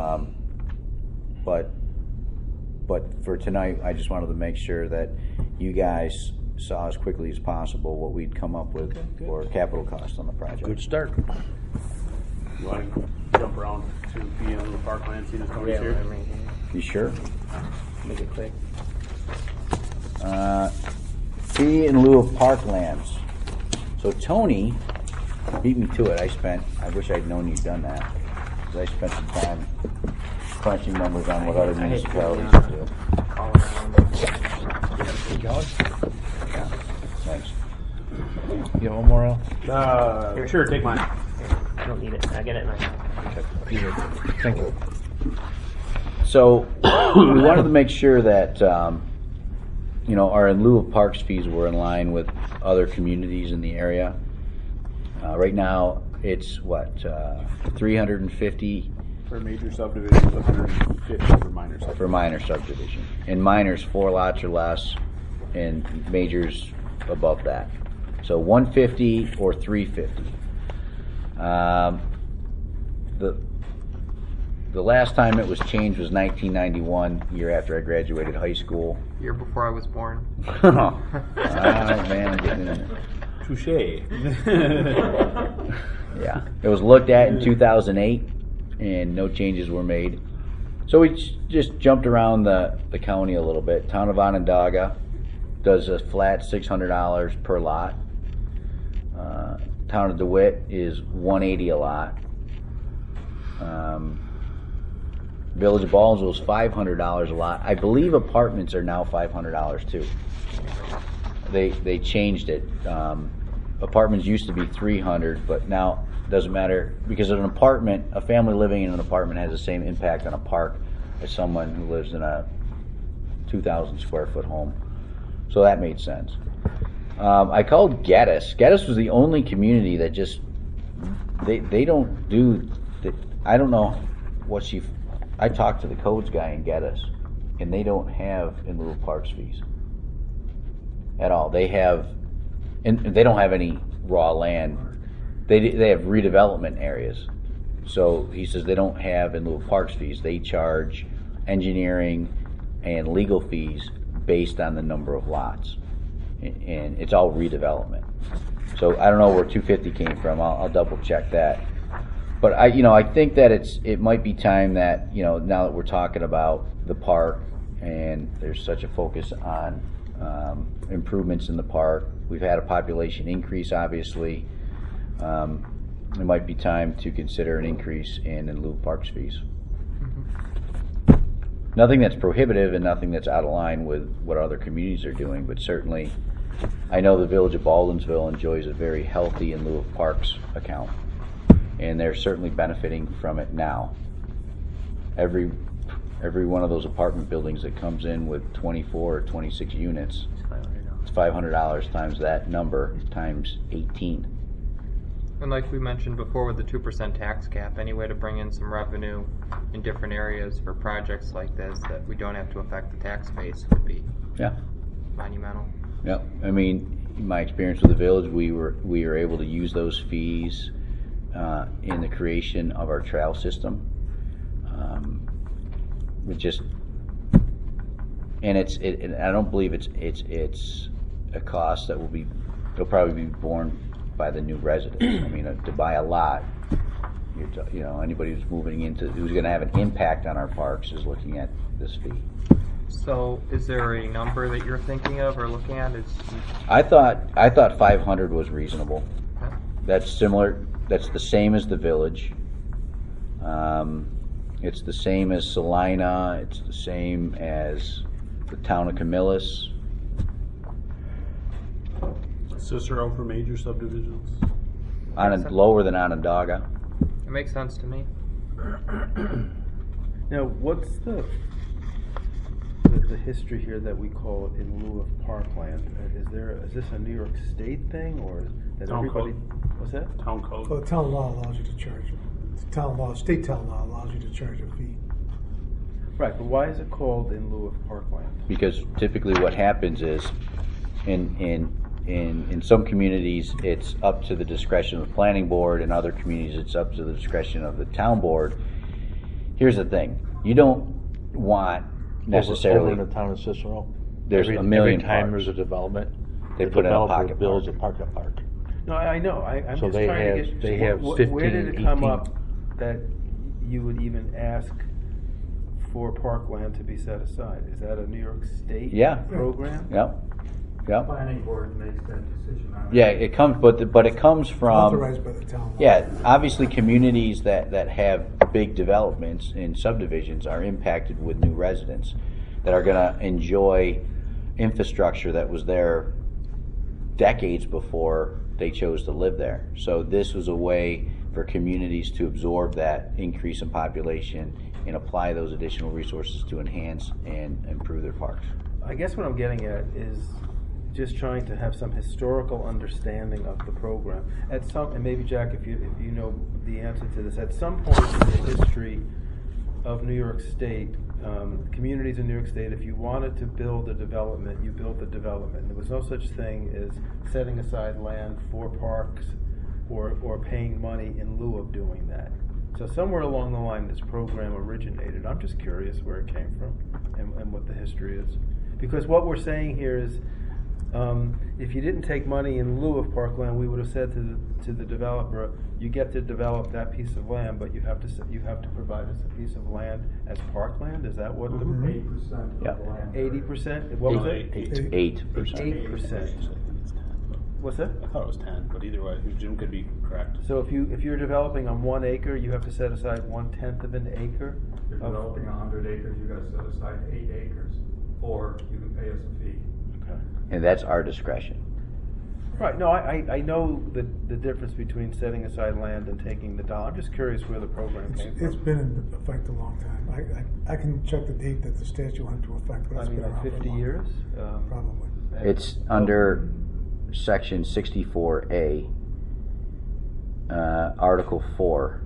but for tonight, I just wanted to make sure that you guys saw as quickly as possible what we'd come up with for capital costs on the project. Good start. You want to jump around to be in the parkland, see this Tony's here? You sure? make it quick. Fee in lieu of parklands. So Tony beat me to it. I wish I'd known you'd done that, because I spent some time crunching numbers on what other municipalities do. Call around. Yeah, thanks. You have one more, Al? Sure, take mine. I don't need it. I get it now. Thank you. So we wanted to make sure that our in lieu of parks fees were in line with other communities in the area. Right now, it's $350 For major subdivisions, 150 for minor subdivisions. for minor subdivision. In minors, 4 lots or less, and majors above that. So 150 or 350. The last time it was changed was 1991, year after I graduated high school. Year before I was born. Oh man, I'm getting in there. Touche. Yeah, it was looked at in 2008, and no changes were made. So we just jumped around the county a little bit. Town of Onondaga does a flat $600 per lot. Town of DeWitt is $180 a lot. Village of Baldwinsville is $500 a lot. I believe apartments are now $500 too. They changed it. Apartments used to be $300, but now it doesn't matter, because an apartment, a family living in an apartment has the same impact on a park as someone who lives in a 2,000 square foot home. So that made sense. I called Gaddis. Gaddis was the only community that just they don't do. I don't know what she. I talked to the codes guy in Gaddis, and they don't have in lieu of parks fees at all. They have, and they don't have any raw land. They have redevelopment areas. So he says they don't have in lieu of parks fees. They charge engineering and legal fees based on the number of lots, and it's all redevelopment. So I don't know where 250 came from. I'll double check that. But I think that it might be time that, now that we're talking about the park and there's such a focus on improvements in the park, we've had a population increase, obviously. It might be time to consider an increase in lieu of parks fees. Nothing that's prohibitive and nothing that's out of line with what other communities are doing, but certainly I know the village of Baldwinsville enjoys a very healthy in lieu of parks account, and they're certainly benefiting from it now. Every one of those apartment buildings that comes in with 24 or 26 units, it's $500 times that number times 18. And like we mentioned before with the 2% tax cap, any way to bring in some revenue in different areas for projects like this that we don't have to affect the tax base would be monumental. Yep. I mean, in my experience with the village, we were able to use those fees in the creation of our trail system. And I don't believe it's a cost that it'll probably be borne by the new residents. I mean, to buy a lot, anybody who's who's going to have an impact on our parks is looking at this fee. So, is there a number that you're thinking of or looking at? I thought 500 was reasonable. Okay. That's similar. That's the same as the village. It's the same as Salina. It's the same as the town of Camillus. Cicero for major subdivisions. Lower than Onondaga. It makes sense to me. Now, what's the history here that we call it in lieu of parkland? Is this a New York State thing, or that Town everybody? code. What's that? Town code. Well, town law allows you to charge it. State town law allows you to charge a fee. Right, but why is it called in lieu of parkland? Because typically what happens is, in some communities, it's up to the discretion of the planning board. In other communities, it's up to the discretion of the town board. Here's the thing: you don't want necessarily. Over in the town of Cicero, There's a million every time parks. there's a development, They the put in a developer pocket builds park. a pocket park. No, I know. I'm So just they trying to have- get. they have where 15, did it come 18. up that you would even ask for parkland to be set aside? Is that a New York State program? Yep. Planning board makes that decision on it. Yeah, it comes, but it comes from Authorized by the town law. Yeah, obviously communities that have big developments and subdivisions are impacted with new residents that are going to enjoy infrastructure that was there decades before they chose to live there. So this was a way for communities to absorb that increase in population and apply those additional resources to enhance and improve their parks. I guess what I'm getting at is just trying to have some historical understanding of the program. And maybe Jack, if you know the answer to this, at some point in the history of New York State, communities in New York State, if you wanted to build a development, you built the development. There was no such thing as setting aside land for parks or paying money in lieu of doing that. So somewhere along the line, this program originated. I'm just curious where it came from and what the history is. Because what we're saying here is, if you didn't take money in lieu of parkland, we would have said to the developer, you get to develop that piece of land, but you have to provide us a piece of land as parkland. Is that what the 8% of the land. 80%? What was it? 8%. 8%. What's that? I thought it was 10, but either way, Jim could be correct. So if you're developing on 1 acre, you have to set aside 1/10 of an acre. If you're developing 100 acres, you got to set aside 8 acres, or you can pay us a fee. Okay. And that's our discretion. Right. No, I know the difference between setting aside land and taking the dollar. I'm just curious where the program came from. It's been in effect a long time. I can check the date that the statute went into effect, but it's been like around for a 50 long years? time. Probably. It's under section 64A, Article 4,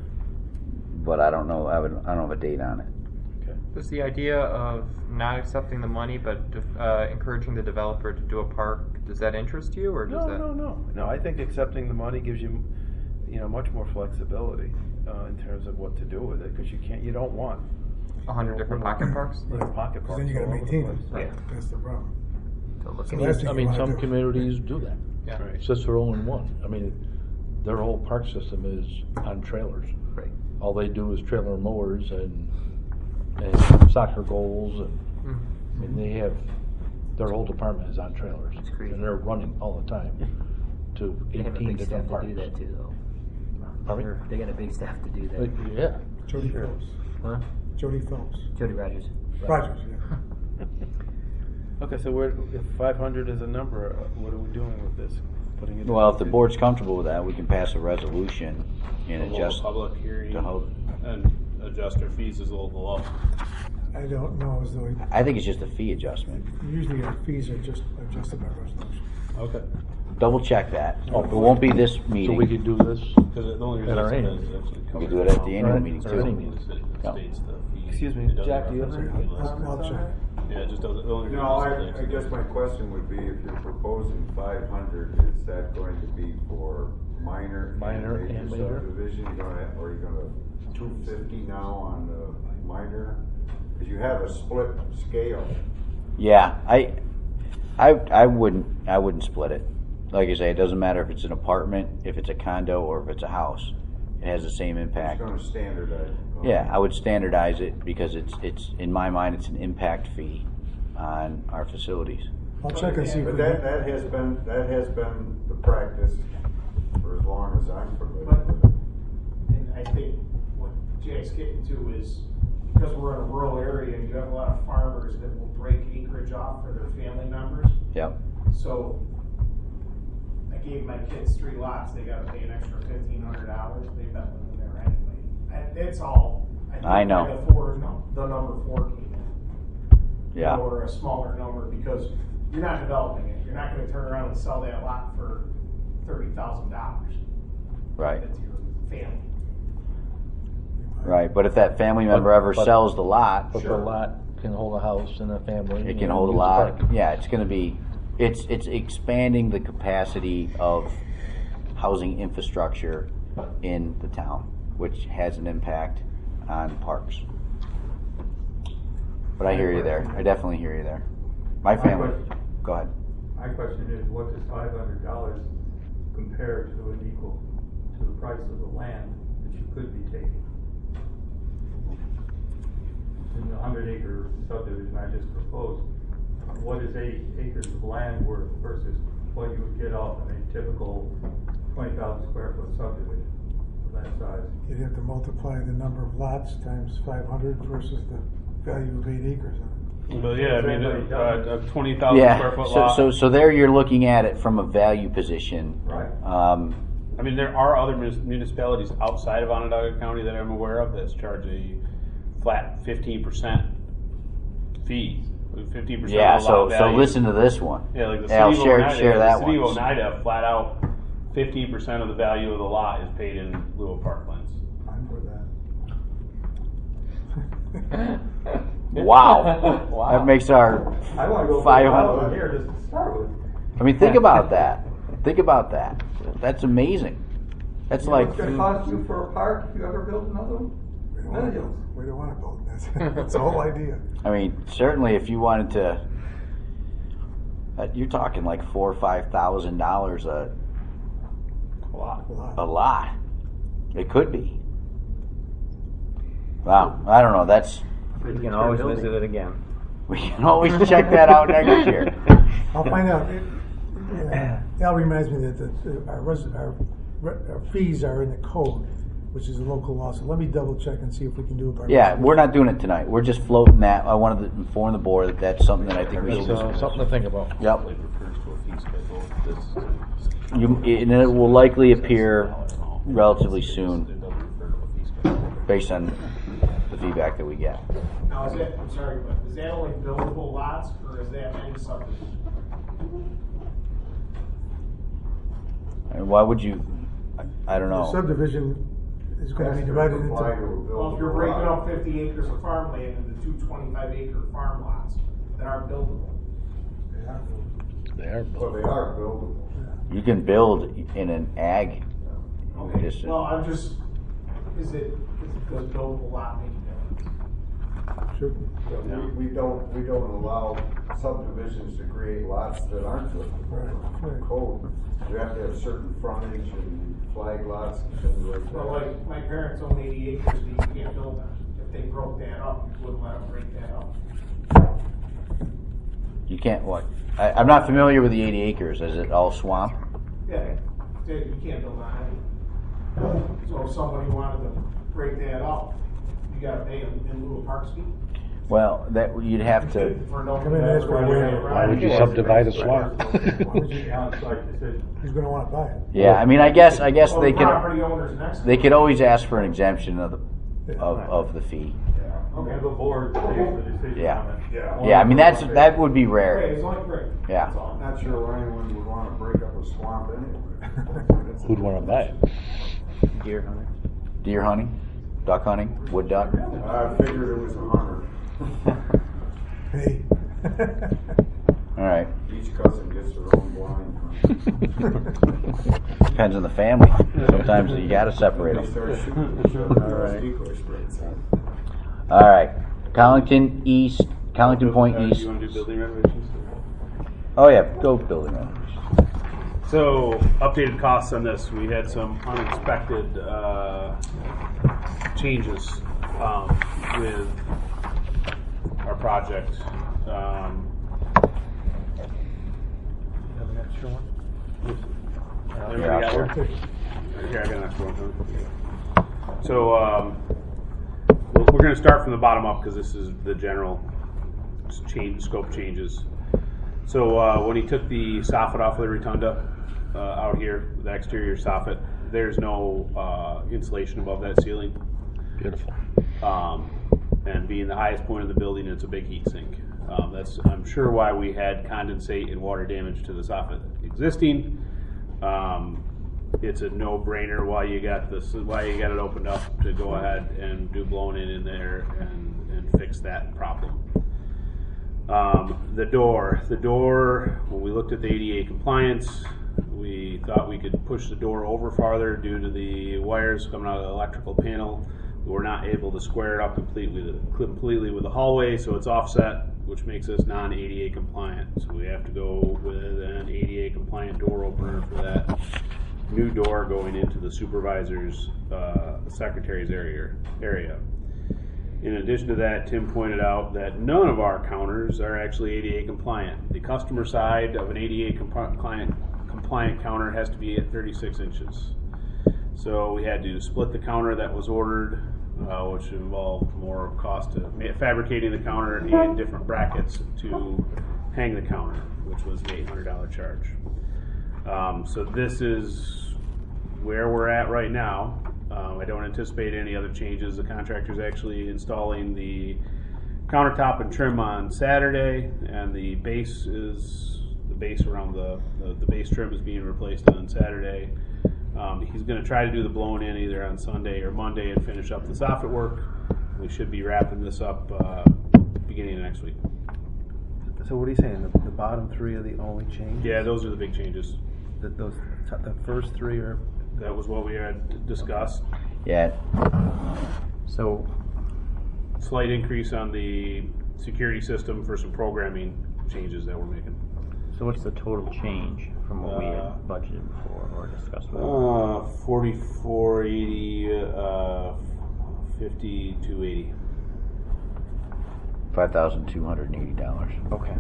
but I don't know. I don't have a date on it. Does the idea of not accepting the money but encouraging the developer to do a park, does that interest you, or does that? No, I think accepting the money gives you, much more flexibility in terms of what to do with it, because you don't want 100 different pocket parks? pocket 'Cause parks. then you gotta all over the maintain place. it. Yeah. That's the problem. So look So at that's these. what I you mean, wanna some do. communities do that. Yeah. Right. Cicero and one. I mean, their whole park system is on trailers. Right. All they do is trailer mowers and soccer goals, and I mean, they have their whole department is on trailers, That's crazy. and they're running all the time to They have a 18 big staff different to parks. do that too, though. Pardon me? They got a big staff to do that. Yeah. Jody Phelps. Huh? Jody Phelps. Jody Rogers. Rogers, yeah. Okay, so if 500 is a number, what are we doing with this? Putting it Well, if the board's comfortable with that, we can pass a resolution and Hold a adjust. public hearing to hold- and adjust our fees as a local law. I don't know as though, I think it's just a fee adjustment. usually our fees are just adjusted by resolution. Okay. Double check that. It won't be this So we meeting. could do this. Because the only reason At our I said that annual. is actually We could do it at the annual Right. meeting Or too. any meeting. It No. states the fee. Excuse me, It doesn't Jack, do you have reference any the fee list. I'll check. Yeah, it just doesn't, the only reason. No, is I guess my question would be, if you're proposing 500, is that going to be for minor Minor and major? subdivision? Or are you gonna 250 now on the minor? Because you have a split scale. Yeah, I wouldn't split it. Like I say, it doesn't matter if it's an apartment, if it's a condo, or if it's a house. It has the same It's impact. gonna standardize. Yeah, I would standardize it because it's in my mind it's an impact fee on our facilities. I'll check and see if But we that has been the practice for as long as I'm familiar with it. And I think what Jack's getting to is, because we're in a rural area, and you have a lot of farmers that will break acreage off for their family members. Yep. So I gave my kids 3 lots, they gotta pay an extra $1,500, they've been living there anyway. That's all. think I know. The number 4 came in. Yeah. Or a smaller number, because you're not developing it, you're not gonna turn around and sell that lot for $30,000. Right. That's your family. Right. But if that family member ever but- sells the lot, But the lot can hold a house and a family. it can and hold a use the lot. park. Yeah, it's going to be. It's expanding the capacity of housing infrastructure in the town, which has an impact on parks. But I hear you there. I definitely hear you there. My family. Go ahead. My question is, what does $500 compare to and equal to the price of the land that you could be taking? In the 100-acre subdivision I just proposed, what is 8 acres of land worth versus what you would get off in a typical 20,000 square foot subdivision of that size? You'd have to multiply the number of lots times 500 versus the value of 8 acres on it. But yeah, I mean, a 20,000 Yeah. square foot lot. So there you're looking at it from a value position. Right. I mean, there are other municipalities outside of Onondaga County that I'm aware of that charge a flat 15% fee. 50% Yeah. of the lot So value. listen to this one. Yeah, like the Al, city of share Oneida, that the city one. of Oneida, flat out, 15% of the value of the lot is paid in lieu of parklands. I'm for that. Wow. That makes our I want to go 500. here just to start with. I mean, think about that. Think about that. That's amazing. That's You know like what's going to cost you for a park if you ever build another one? We don't wanna build. We don't want to build. That's the whole idea. I mean, certainly if you wanted to, you're talking like $4,000 or $5,000 A lot. a lot. It could be. Wow, I don't know. That's You can always visit it again. we can always check that out next year. I'll find out. Al reminds me that our fees are in the code, which is a local law. So let me double check and see if we can do it by Yeah, resolution. we're not doing it tonight. We're just floating that. I wanted to inform the board that that's something that I think we It's should. something to think about. Yep. It refers to a fee schedule. And it will likely appear relatively soon, It doesn't refer to a fee schedule. based on the feedback that we get. Now, I'm sorry, but is that only buildable lots, or is that any subdivision? And why would you? I don't The know. subdivision is gonna be divided into. Well, if you're breaking up 50 acres of farmland into two 25-acre farm lots that aren't buildable. They are. Well, they are buildable. You can build in an ag Okay, district. well, I'm just, does buildable lot make a difference? Sure. We don't allow subdivisions to create lots that aren't buildable. Right. Code. You have to have certain frontage and flag lots and things like that. Well, like, my parents own 80 acres, but you can't build them. If they broke that up, you wouldn't let them break that up. You can't what? I'm not familiar with the 80 acres. Is it all swamp? Yeah, you can't build on it. So if somebody wanted to break that up, you gotta pay them in lieu of parks fee. Well, that you'd have to. For no. Come in and ask for a waiver. Why would you subdivide a swamp? On-site decision. Who's gonna wanna buy it? Yeah, I mean, I guess Well, they the could. property owners next to They it. could always ask for an exemption of the Yeah. of the fee. Okay. The board takes the decision Yeah. on it. Yeah, I mean that would be Okay, rare. it's only three. Yeah. That's all. I'm not sure why anyone would want to break up a swamp anyway. Who'd want to buy it? Deer hunter. Deer hunting, duck hunting, wood duck. I figured it was a hunter. Hey. All right. Each cousin gets their own blind. Depends on the family. Sometimes you got to separate They them. start shooting each other with decoy spreads. All right. Collington East, Collington Point East. You want to do building renovations? Oh yeah, go building renovations. So, updated costs on this. We had some unexpected changes with our project. Have an extra one? Everybody got one? Here, I got an extra one. So, we're going to start from the bottom up because this is the general scope changes. So when he took the soffit off of the rotunda out here, the exterior soffit, there's no insulation above that ceiling. Beautiful. And being the highest point of the building, it's a big heat sink. That's, I'm sure, why we had condensate and water damage to the soffit existing. It's a no-brainer why you got this, why you got it opened up to go ahead and do blown in there and fix that problem. The door, when we looked at the ADA compliance, we thought we could push the door over farther due to the wires coming out of the electrical panel. We were not able to square it up completely with the hallway, so it's offset, which makes us non-ADA compliant. So we have to go with an ADA compliant door opener for that new door going into the supervisor's secretary's area. In addition to that, Tim pointed out that none of our counters are actually ADA compliant. The customer side of an ADA compliant counter has to be at 36 inches. So we had to split the counter that was ordered, which involved more cost to fabricating the counter and different brackets to hang the counter, which was an $800 charge. So this is where we're at right now. I don't anticipate any other changes. The contractor's actually installing the countertop and trim on Saturday, and the base around the base trim is being replaced on Saturday. He's going to try to do the blown in either on Sunday or Monday and finish up the soffit work. We should be wrapping this up beginning of next week. So what are you saying? The bottom three are the only changes? Yeah, those are the big changes. The first three are. That was what we had discussed. Yeah. So, Slight increase on the security system for some programming changes that we're making. So what's the total change from what we had budgeted before or discussed before? 4480, 5280. $5,280. Okay.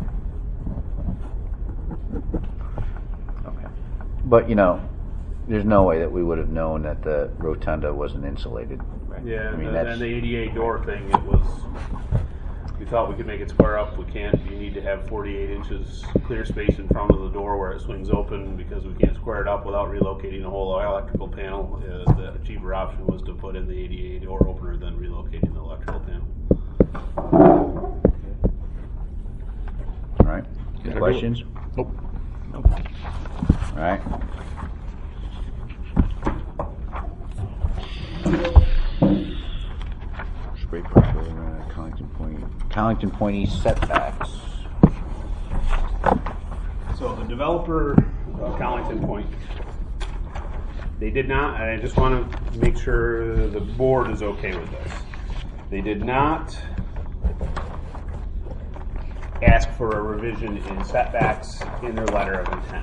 Okay. But you know, there's no way that we would have known that the rotunda wasn't insulated. Yeah, I mean, and the ADA door thing, it was, we thought we could make it square up. We can't. You need to have 48 inches clear space in front of the door where it swings open, because we can't square it up without relocating the whole electrical panel. The cheaper option was to put in the ADA door opener than relocating the electrical panel. All right. Questions? Nope. All right. Collington Point East setbacks. So the developer of Collington Point, they did not, and I just want to make sure the board is okay with this. They did not ask for a revision in setbacks in their letter of intent.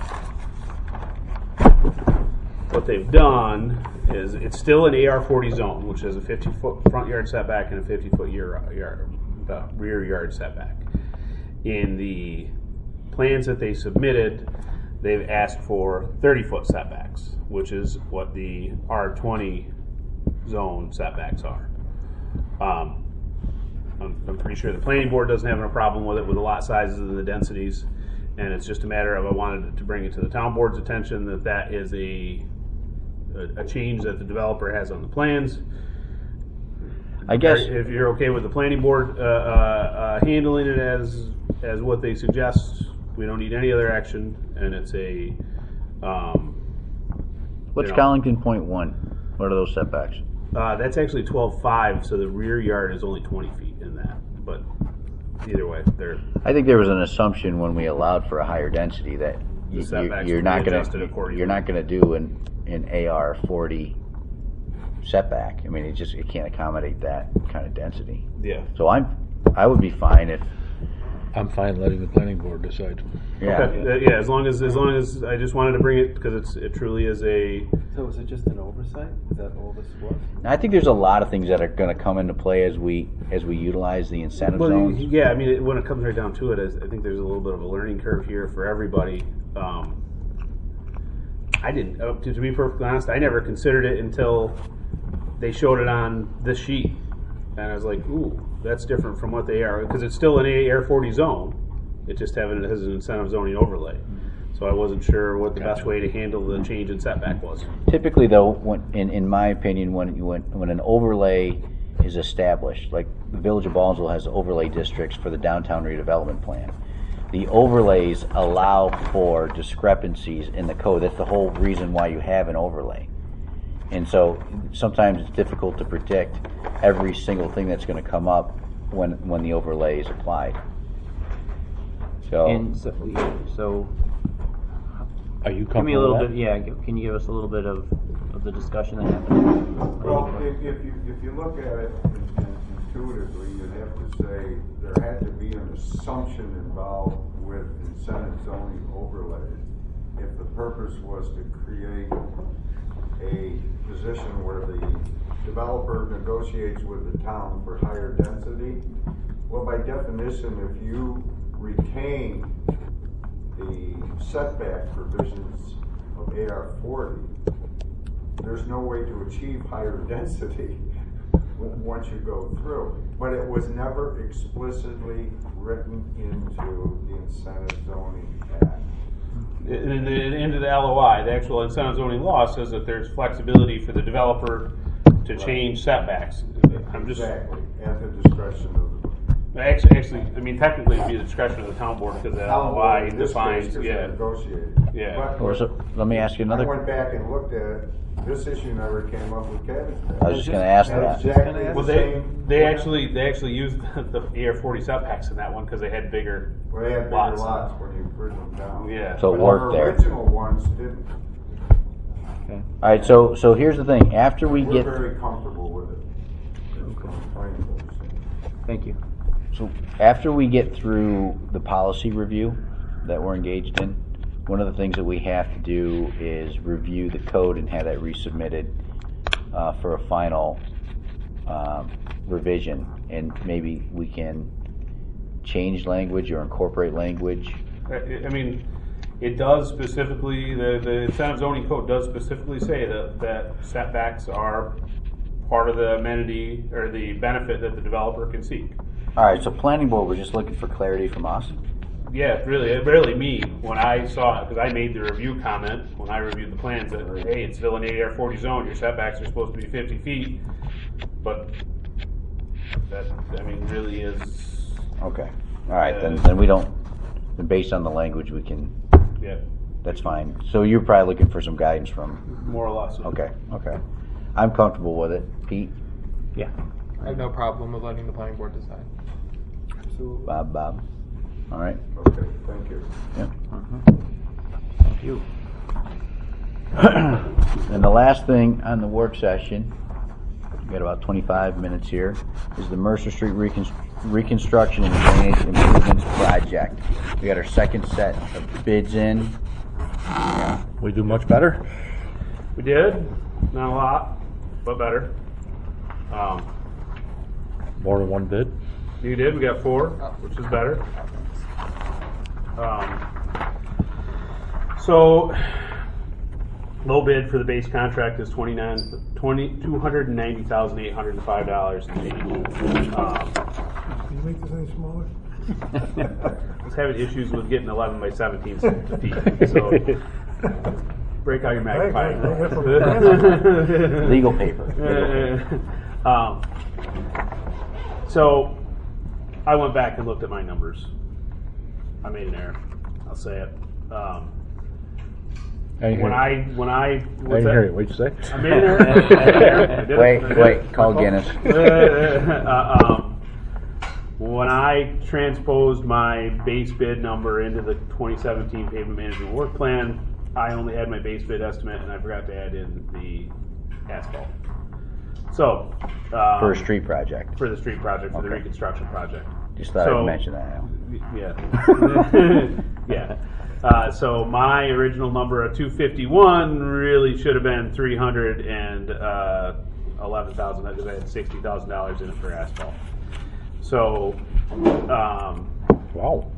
What they've done is it's still an AR40 zone, which has a 50-foot front yard setback and a 50-foot rear yard setback. In the plans that they submitted, they've asked for 30-foot setbacks, which is what the R20 zone setbacks are. I'm pretty sure the planning board doesn't have a problem with it, with the lot sizes and the densities, and it's just a matter of I wanted to bring it to the town board's attention that that is a change that the developer has on the plans. I guess if you're okay with the planning board handling it as what they suggest, we don't need any other action, and it's a. What's Collington Point 1? What are those setbacks? That's actually 12.5, so the rear yard is only 20 feet in that. But either way, they're. I think there was an assumption when we allowed for a higher density that you're not going to do an AR40 setback. I mean, it can't accommodate that kind of density. Yeah. So I would be fine if. I'm fine letting the planning board decide. Yeah. Okay. Yeah. As long as I just wanted to bring it because it truly is a. So is it just an oversight? Is that all this was? I think there's a lot of things that are going to come into play as we utilize the incentive zones. Yeah, I mean, when it comes right down to it, I think there's a little bit of a learning curve here for everybody. I didn't, to be perfectly honest, I never considered it until they showed it on this sheet, and I was like, ooh, that's different from what they are, because it's still an AR40 zone. It just has an incentive zoning overlay. So I wasn't sure what the best way to handle the change in setback was. Typically, though, in my opinion, when an overlay is established, like the Village of Ballsville has overlay districts for the downtown redevelopment plan, the overlays allow for discrepancies in the code. That's the whole reason why you have an overlay. And so sometimes it's difficult to predict every single thing that's going to come up when the overlay is applied. So are you give me a little comfortable with bit. Yeah, can you give us a little bit of the discussion that happened? Well, if you look at it intuitively, you'd have to say there had to be an assumption involved with incentive zoning overlays. If the purpose was to create a position where the developer negotiates with the town for higher density, well, by definition, if you retain the setback provisions of AR40, there's no way to achieve higher density once you go through. But it was never explicitly written into the incentive zoning act. In the end of the LOI, the actual incentive zoning law says that there's flexibility for the developer to change setbacks. Exactly, at the discretion of the. Actually, I mean, technically it'd be the discretion of the town board because the LOI defines, negotiated. Yeah. So let me ask you another. I went back and looked at it. This issue never came up with Kevin's. I was just going to ask that. Exactly. Well, they actually used the AR40 setbacks in that one because they had bigger Well, they had bigger lots. lots when you bring them down. Yeah. So it But worked our there. original ones didn't. Okay. All right. So here's the thing. After we We're get very comfortable with it. Thank you. So after we get through the policy review that we're engaged in, one of the things that we have to do is review the code and have that resubmitted for a final revision. And maybe we can change language or incorporate language. I mean, it does specifically, the incentive zoning code does specifically say that setbacks are part of the amenity or the benefit that the developer can seek. All right, so planning board, we're just looking for clarity from us. Yeah, really me, when I saw it, because I made the review comment when I reviewed the plans that, hey, it's still an AR40 zone, your setbacks are supposed to be 50 feet, but that, I mean, really is... Okay, all right, then we don't, then based on the language we can, Yeah, that's fine. So you're probably looking for some guidance from, more or less. okay. I'm comfortable with it. Pete? Yeah. I have no problem with letting the planning board decide. Bob. All right. Okay, thank you. Yep. Thank you. And the last thing on the work session, we got about 25 minutes here, is the Mercer Street reconstruction and drainage improvements project. We got our second set of bids in. Yeah. We do much better. We did, not a lot, but better. More than one bid. You did. We got 4, which is better. So, low bid for the base contract is $290,805. Can you make this any smaller? I was having issues with getting 11 by 17 feet, so break out your magnifying glass. Legal paper. So I went back and looked at my numbers. I made an error. I'll say it. When I didn't hear you. What'd you say? I made an error. Wait. Call Guinness. When I transposed my base bid number into the 2017 pavement management work plan, I only had my base bid estimate, and I forgot to add in the asphalt. So For a street project. For the street project, for the Okay. reconstruction project. Just thought I'd mention that now. Yeah. Yeah. So my original number of 251 really should have been 311,000 because I had $60,000 in it for asphalt. So, Wow.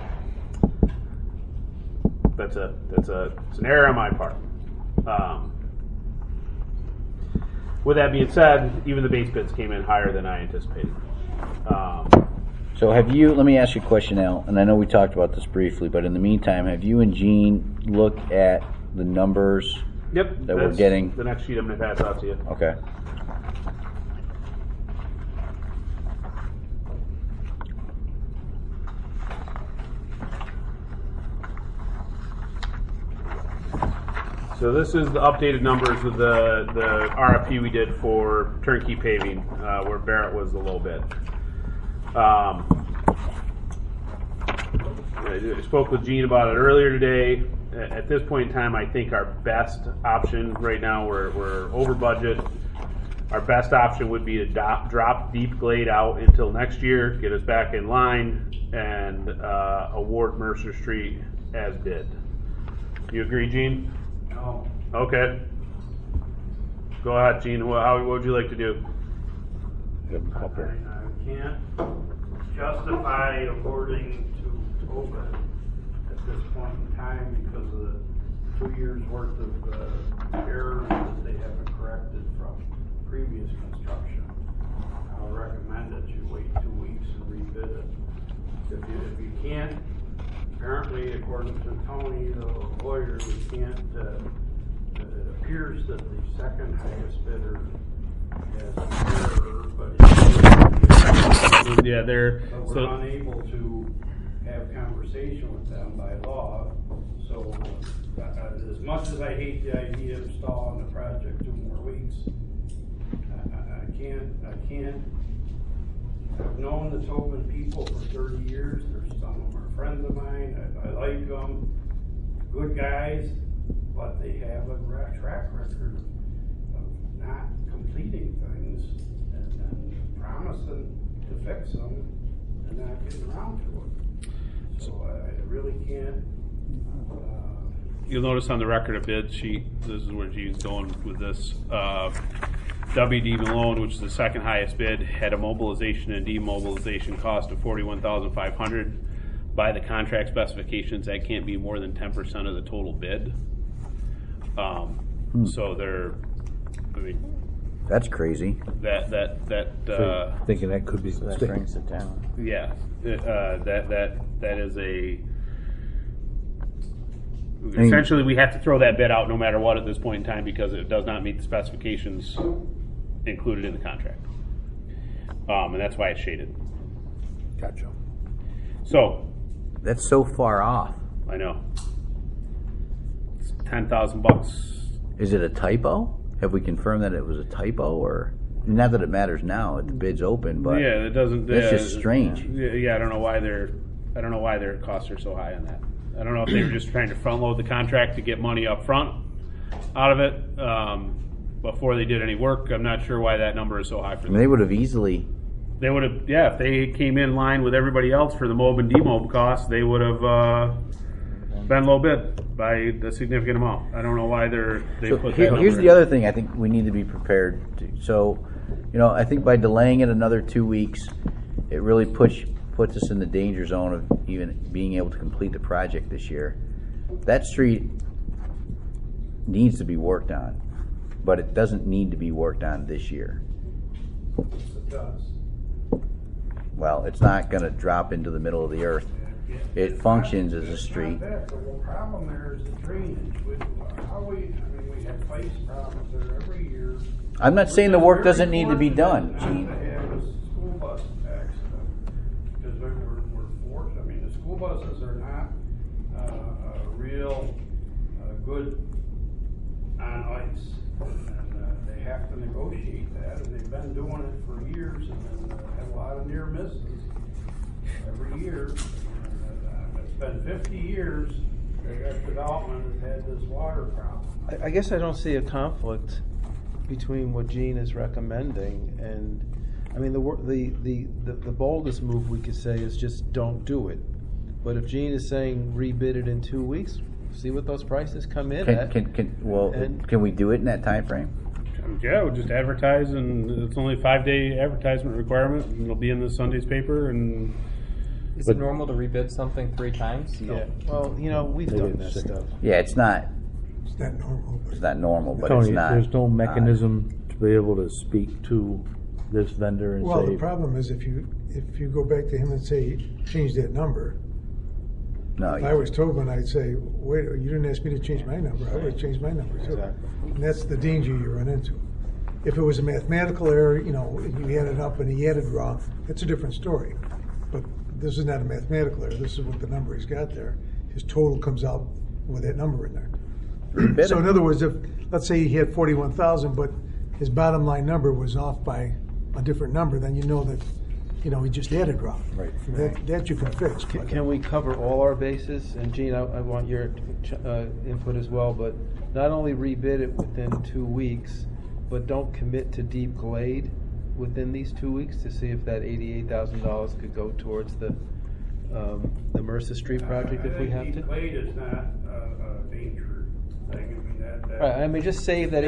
it's an error on my part. With that being said, even the base bids came in higher than I anticipated. So let me ask you a question, Al, and I know we talked about this briefly, but in the meantime, have you and Gene looked at the numbers Yep. that we're getting? The next sheet I'm going to pass out to you. Okay. So this is the updated numbers of the RFP we did for turnkey paving, where Barrett was the low bid. I spoke with Gene about it earlier today. At this point in time, I think our best option right now, we're over budget. Our best option would be to drop Deep Glade out until next year, get us back in line, and award Mercer Street as bid. You agree, Gene? No. Okay. Go ahead, Gene. What would you like to do? I can't justify awarding to Tobin at this point in time because of the 2 years worth of errors that they haven't corrected from previous construction. I would recommend that you wait 2 weeks and rebid it. If you can't, apparently according to Tony, the lawyer, we can't, it appears that the second highest bidder has an error, but Yeah, we're unable to have conversation with them by law. So as much as I hate the idea of stalling the project 2 more weeks, I can't. I've known the Tobin people for 30 years. Some of them are friends of mine. I like them. Good guys, but they have a track record of not completing things and promising to fix them and not getting around to it. So I really can't. You'll notice on the record of bid sheet, this is where Gene's going with this. WD Malone, which is the second highest bid, had a mobilization and demobilization cost of $41,500. By the contract specifications, that can't be more than 10% of the total bid. So That's crazy. Thinking that could be So that brings it down. Yeah, that is essentially we have to throw that bid out no matter what at this point in time because it does not meet the specifications included in the contract, and that's why it's shaded. Gotcha. So That's so far off. I know it's $10,000. Is it a typo? Have we confirmed that it was a typo, or? not that it matters now that the bid's open, but Yeah, it doesn't. that's just strange. Yeah, I don't know why their costs are so high on that. I don't know if they were just trying to front load the contract to get money up front out of it before they did any work. I'm not sure why that number is so high for I them. mean, they would have easily. They would have, if they came in line with everybody else for the mob and demob costs, they would have been low bid by a significant amount. I don't know why they So put that number here's in. the other thing I think we need to be prepared to. So, I think by delaying it another 2 weeks, it really puts us in the danger zone of even being able to complete the project this year. That street needs to be worked on, but it doesn't need to be worked on this year. It does. Well, it's not going to drop into the middle of the earth. It functions as a street. It's not that. The problem there is the drainage. We have ice problems there every year. I'm not saying the work doesn't need to be done, Gene. Not to have a school bus accident, because we're forced. I mean, the school buses are not real good on ice, and they have to negotiate that, and they've been doing it for years, and have a lot of near misses every year. It's been 50 years that development has had this water problem. I guess I don't see a conflict between what Gene is recommending and, I mean, the boldest move we could say is just don't do it. But if Gene is saying rebid it in 2 weeks, see what those prices come in at. Can we do it in that time frame? Yeah, we'll just advertise, and it's only a 5-day advertisement requirement, and it'll be in the Sunday's paper, and Is it normal to rebid something 3 times? Yeah. Well, we've done this stuff. Yeah, it's not. It's not normal. It's not normal, but Tony, it's not. there's no mechanism to be able to speak to this vendor and Well, say. the problem is if you go back to him and say, change that number, No, if I was Tobin, I'd say, wait, you didn't ask me to change my number. I would have changed my number too. Exactly. And that's the danger you run into. If it was a mathematical error, you added up and he added wrong, it's a different story. But this is not a mathematical error. This is what the number he's got there. His total comes out with that number in there. So in other words, if let's say he had 41,000, but his bottom line number was off by a different number, then you know that he just added wrong. Right. That you can fix. Can we cover all our bases? And Gene, I want your input as well, but not only rebid it within 2 weeks, but don't commit to Deep Glade within these 2 weeks to see if that $88,000 could go towards the Mercer Street project if we have to? Deep Glade is not a danger thing. Right, I mean, just save that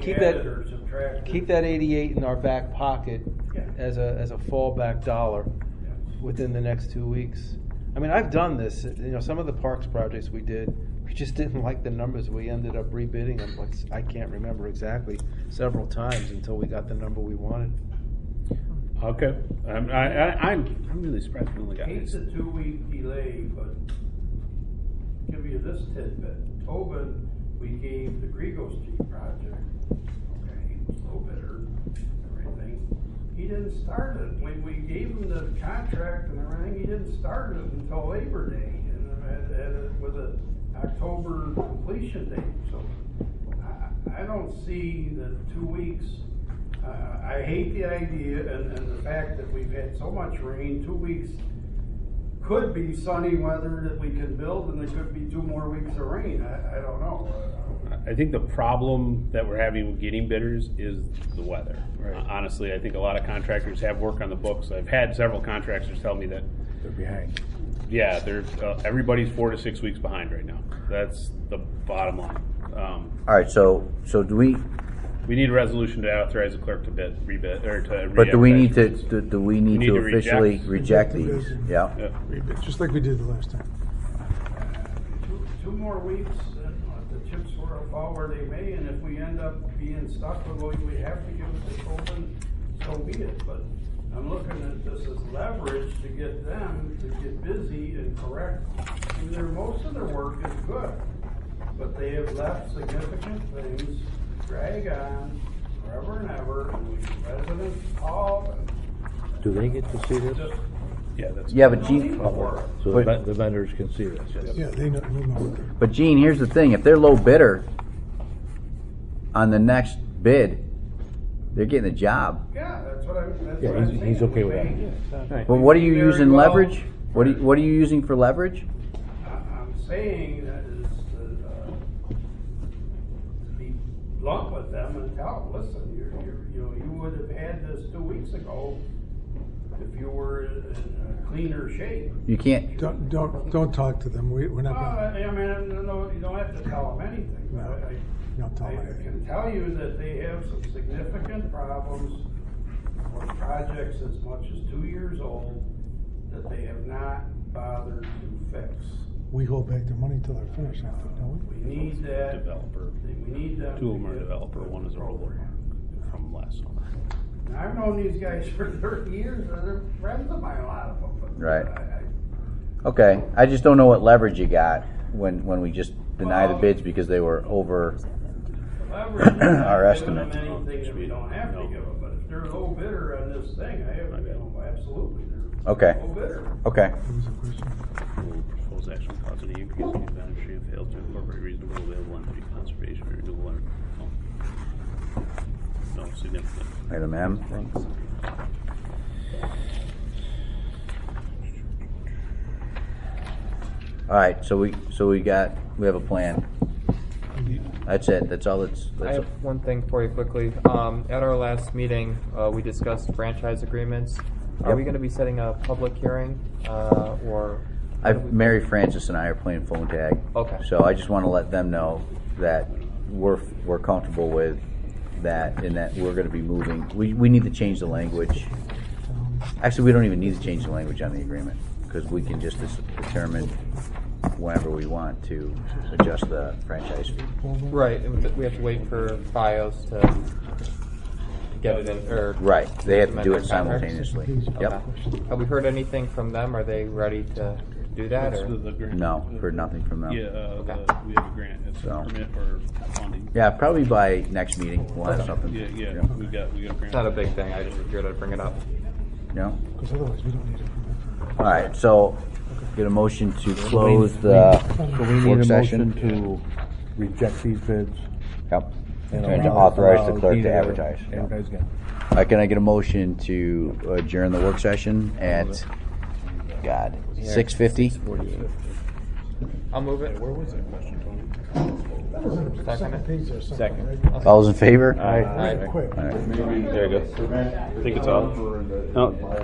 keep that 88 in our back pocket as a fallback dollar within the next 2 weeks. I mean, I've done this. Some of the parks projects we did, we just didn't like the numbers. We ended up rebidding them. I can't remember exactly, several times until we got the number we wanted. okay. I'm really surprised we only got It's a 2-week delay, but give you this tidbit. Tobin, we gave the Grego Street project. Okay, he was low bidder, everything. He didn't start it. We gave him the contract and everything. He didn't start it until Labor Day, and it was an October completion date. So I don't see the 2 weeks. I hate the idea and the fact that we've had so much rain. 2 weeks could be sunny weather that we can build, and there could be 2 more weeks of rain. I don't know. I think the problem that we're having with getting bidders is the weather. Right. Honestly, I think a lot of contractors have work on the books. I've had several contractors tell me that They're behind. yeah, everybody's 4 to 6 weeks behind right now. That's the bottom line. All right. So do we? We need a resolution to authorize the clerk to rebid or to. But do we need to? re-advertise. Do we need need to to officially reject reject the these? bid. Yeah. Yeah. Just like we did the last time. 2 more weeks, the chips fall where they may, and if we end up being stuck with what we have to give it to Tobin, so be it. But I'm looking at this as leverage to get them to get busy and correct. And most of their work is good, but they have left significant things drag on forever and ever, and residents call. Do they get to see this? Yeah, that's. Yeah, but Gene. So the vendors can see this? Yeah, they know. But Gene, here's the thing: if they're low bidder on the next bid, They're getting a job. Yeah, that's what I'm Yeah, saying. he's okay with that. Right. Well, what are you Very using well. leverage? What are you using for leverage? I'm saying that is to be blunt with them and tell them, listen, you would have had this 2 weeks ago if you were in a cleaner shape. You can't. Don't talk to them. We're not Well, gonna, I mean, no, you don't have to tell them anything. No, don't tell I them anything. can tell you that they have some significant problems with projects as much as 2 years old that they have not bothered to fix. We hold back their money until they're finished, I think, don't we? We need that. Developer. We need them. Two of them to are get developer, the one is a roller program. from last summer. Now, I've known these guys for 30 years, and they're friends of mine, a lot of them. But Right. I- Okay, I just don't know what leverage you got when we just deny the Well- bids because they were over. Leverage is not Our giving them estimate. anything that we don't have to give them, but if they're a low bidder on this thing, absolutely, they're Okay. a low bidder. Okay. What was the question? Will proposed action cause any increase in expenditure stream fails to incorporate reasonable available energy conservation or renewable energy? No significant. Item M. Thanks. All right, so we have a plan. That's it. That's all. I have one thing for you quickly. At our last meeting, we discussed franchise agreements. Are Yep. we going to be setting a public hearing, or? Mary Francis and I are playing phone tag. Okay. So I just want to let them know that we're comfortable with that, and that we're going to be moving. We need to change the language. Actually, we don't even need to change the language on the agreement because we can just determine whenever we want to adjust the franchise fee. Right, and we have to wait for FiOS to get it in, or. Right. They have to do it amend their contract? simultaneously. Yep. Okay. Have we heard anything from them? Are they ready to do that, or? No, heard nothing from them. Yeah, we have a grant, it's a So. permit or funding. Yeah, probably by next meeting we'll have something. Yeah, we got a grant. It's not a big thing, I just figured I'd bring it up. No? Because otherwise we don't need a permit. All right, so get a motion to close the So we need work a session. motion to reject these bids. Yep. And And to allow- authorize the allow clerk Dee to advertise. Yep. Advertise again. All right, can I get a motion to adjourn the work session at, 6:50? I'll move it. Where was that question, Tony? Second. Page or something, right? All those in favor? Aye. Quick. All right. There you go. I think it's all. No,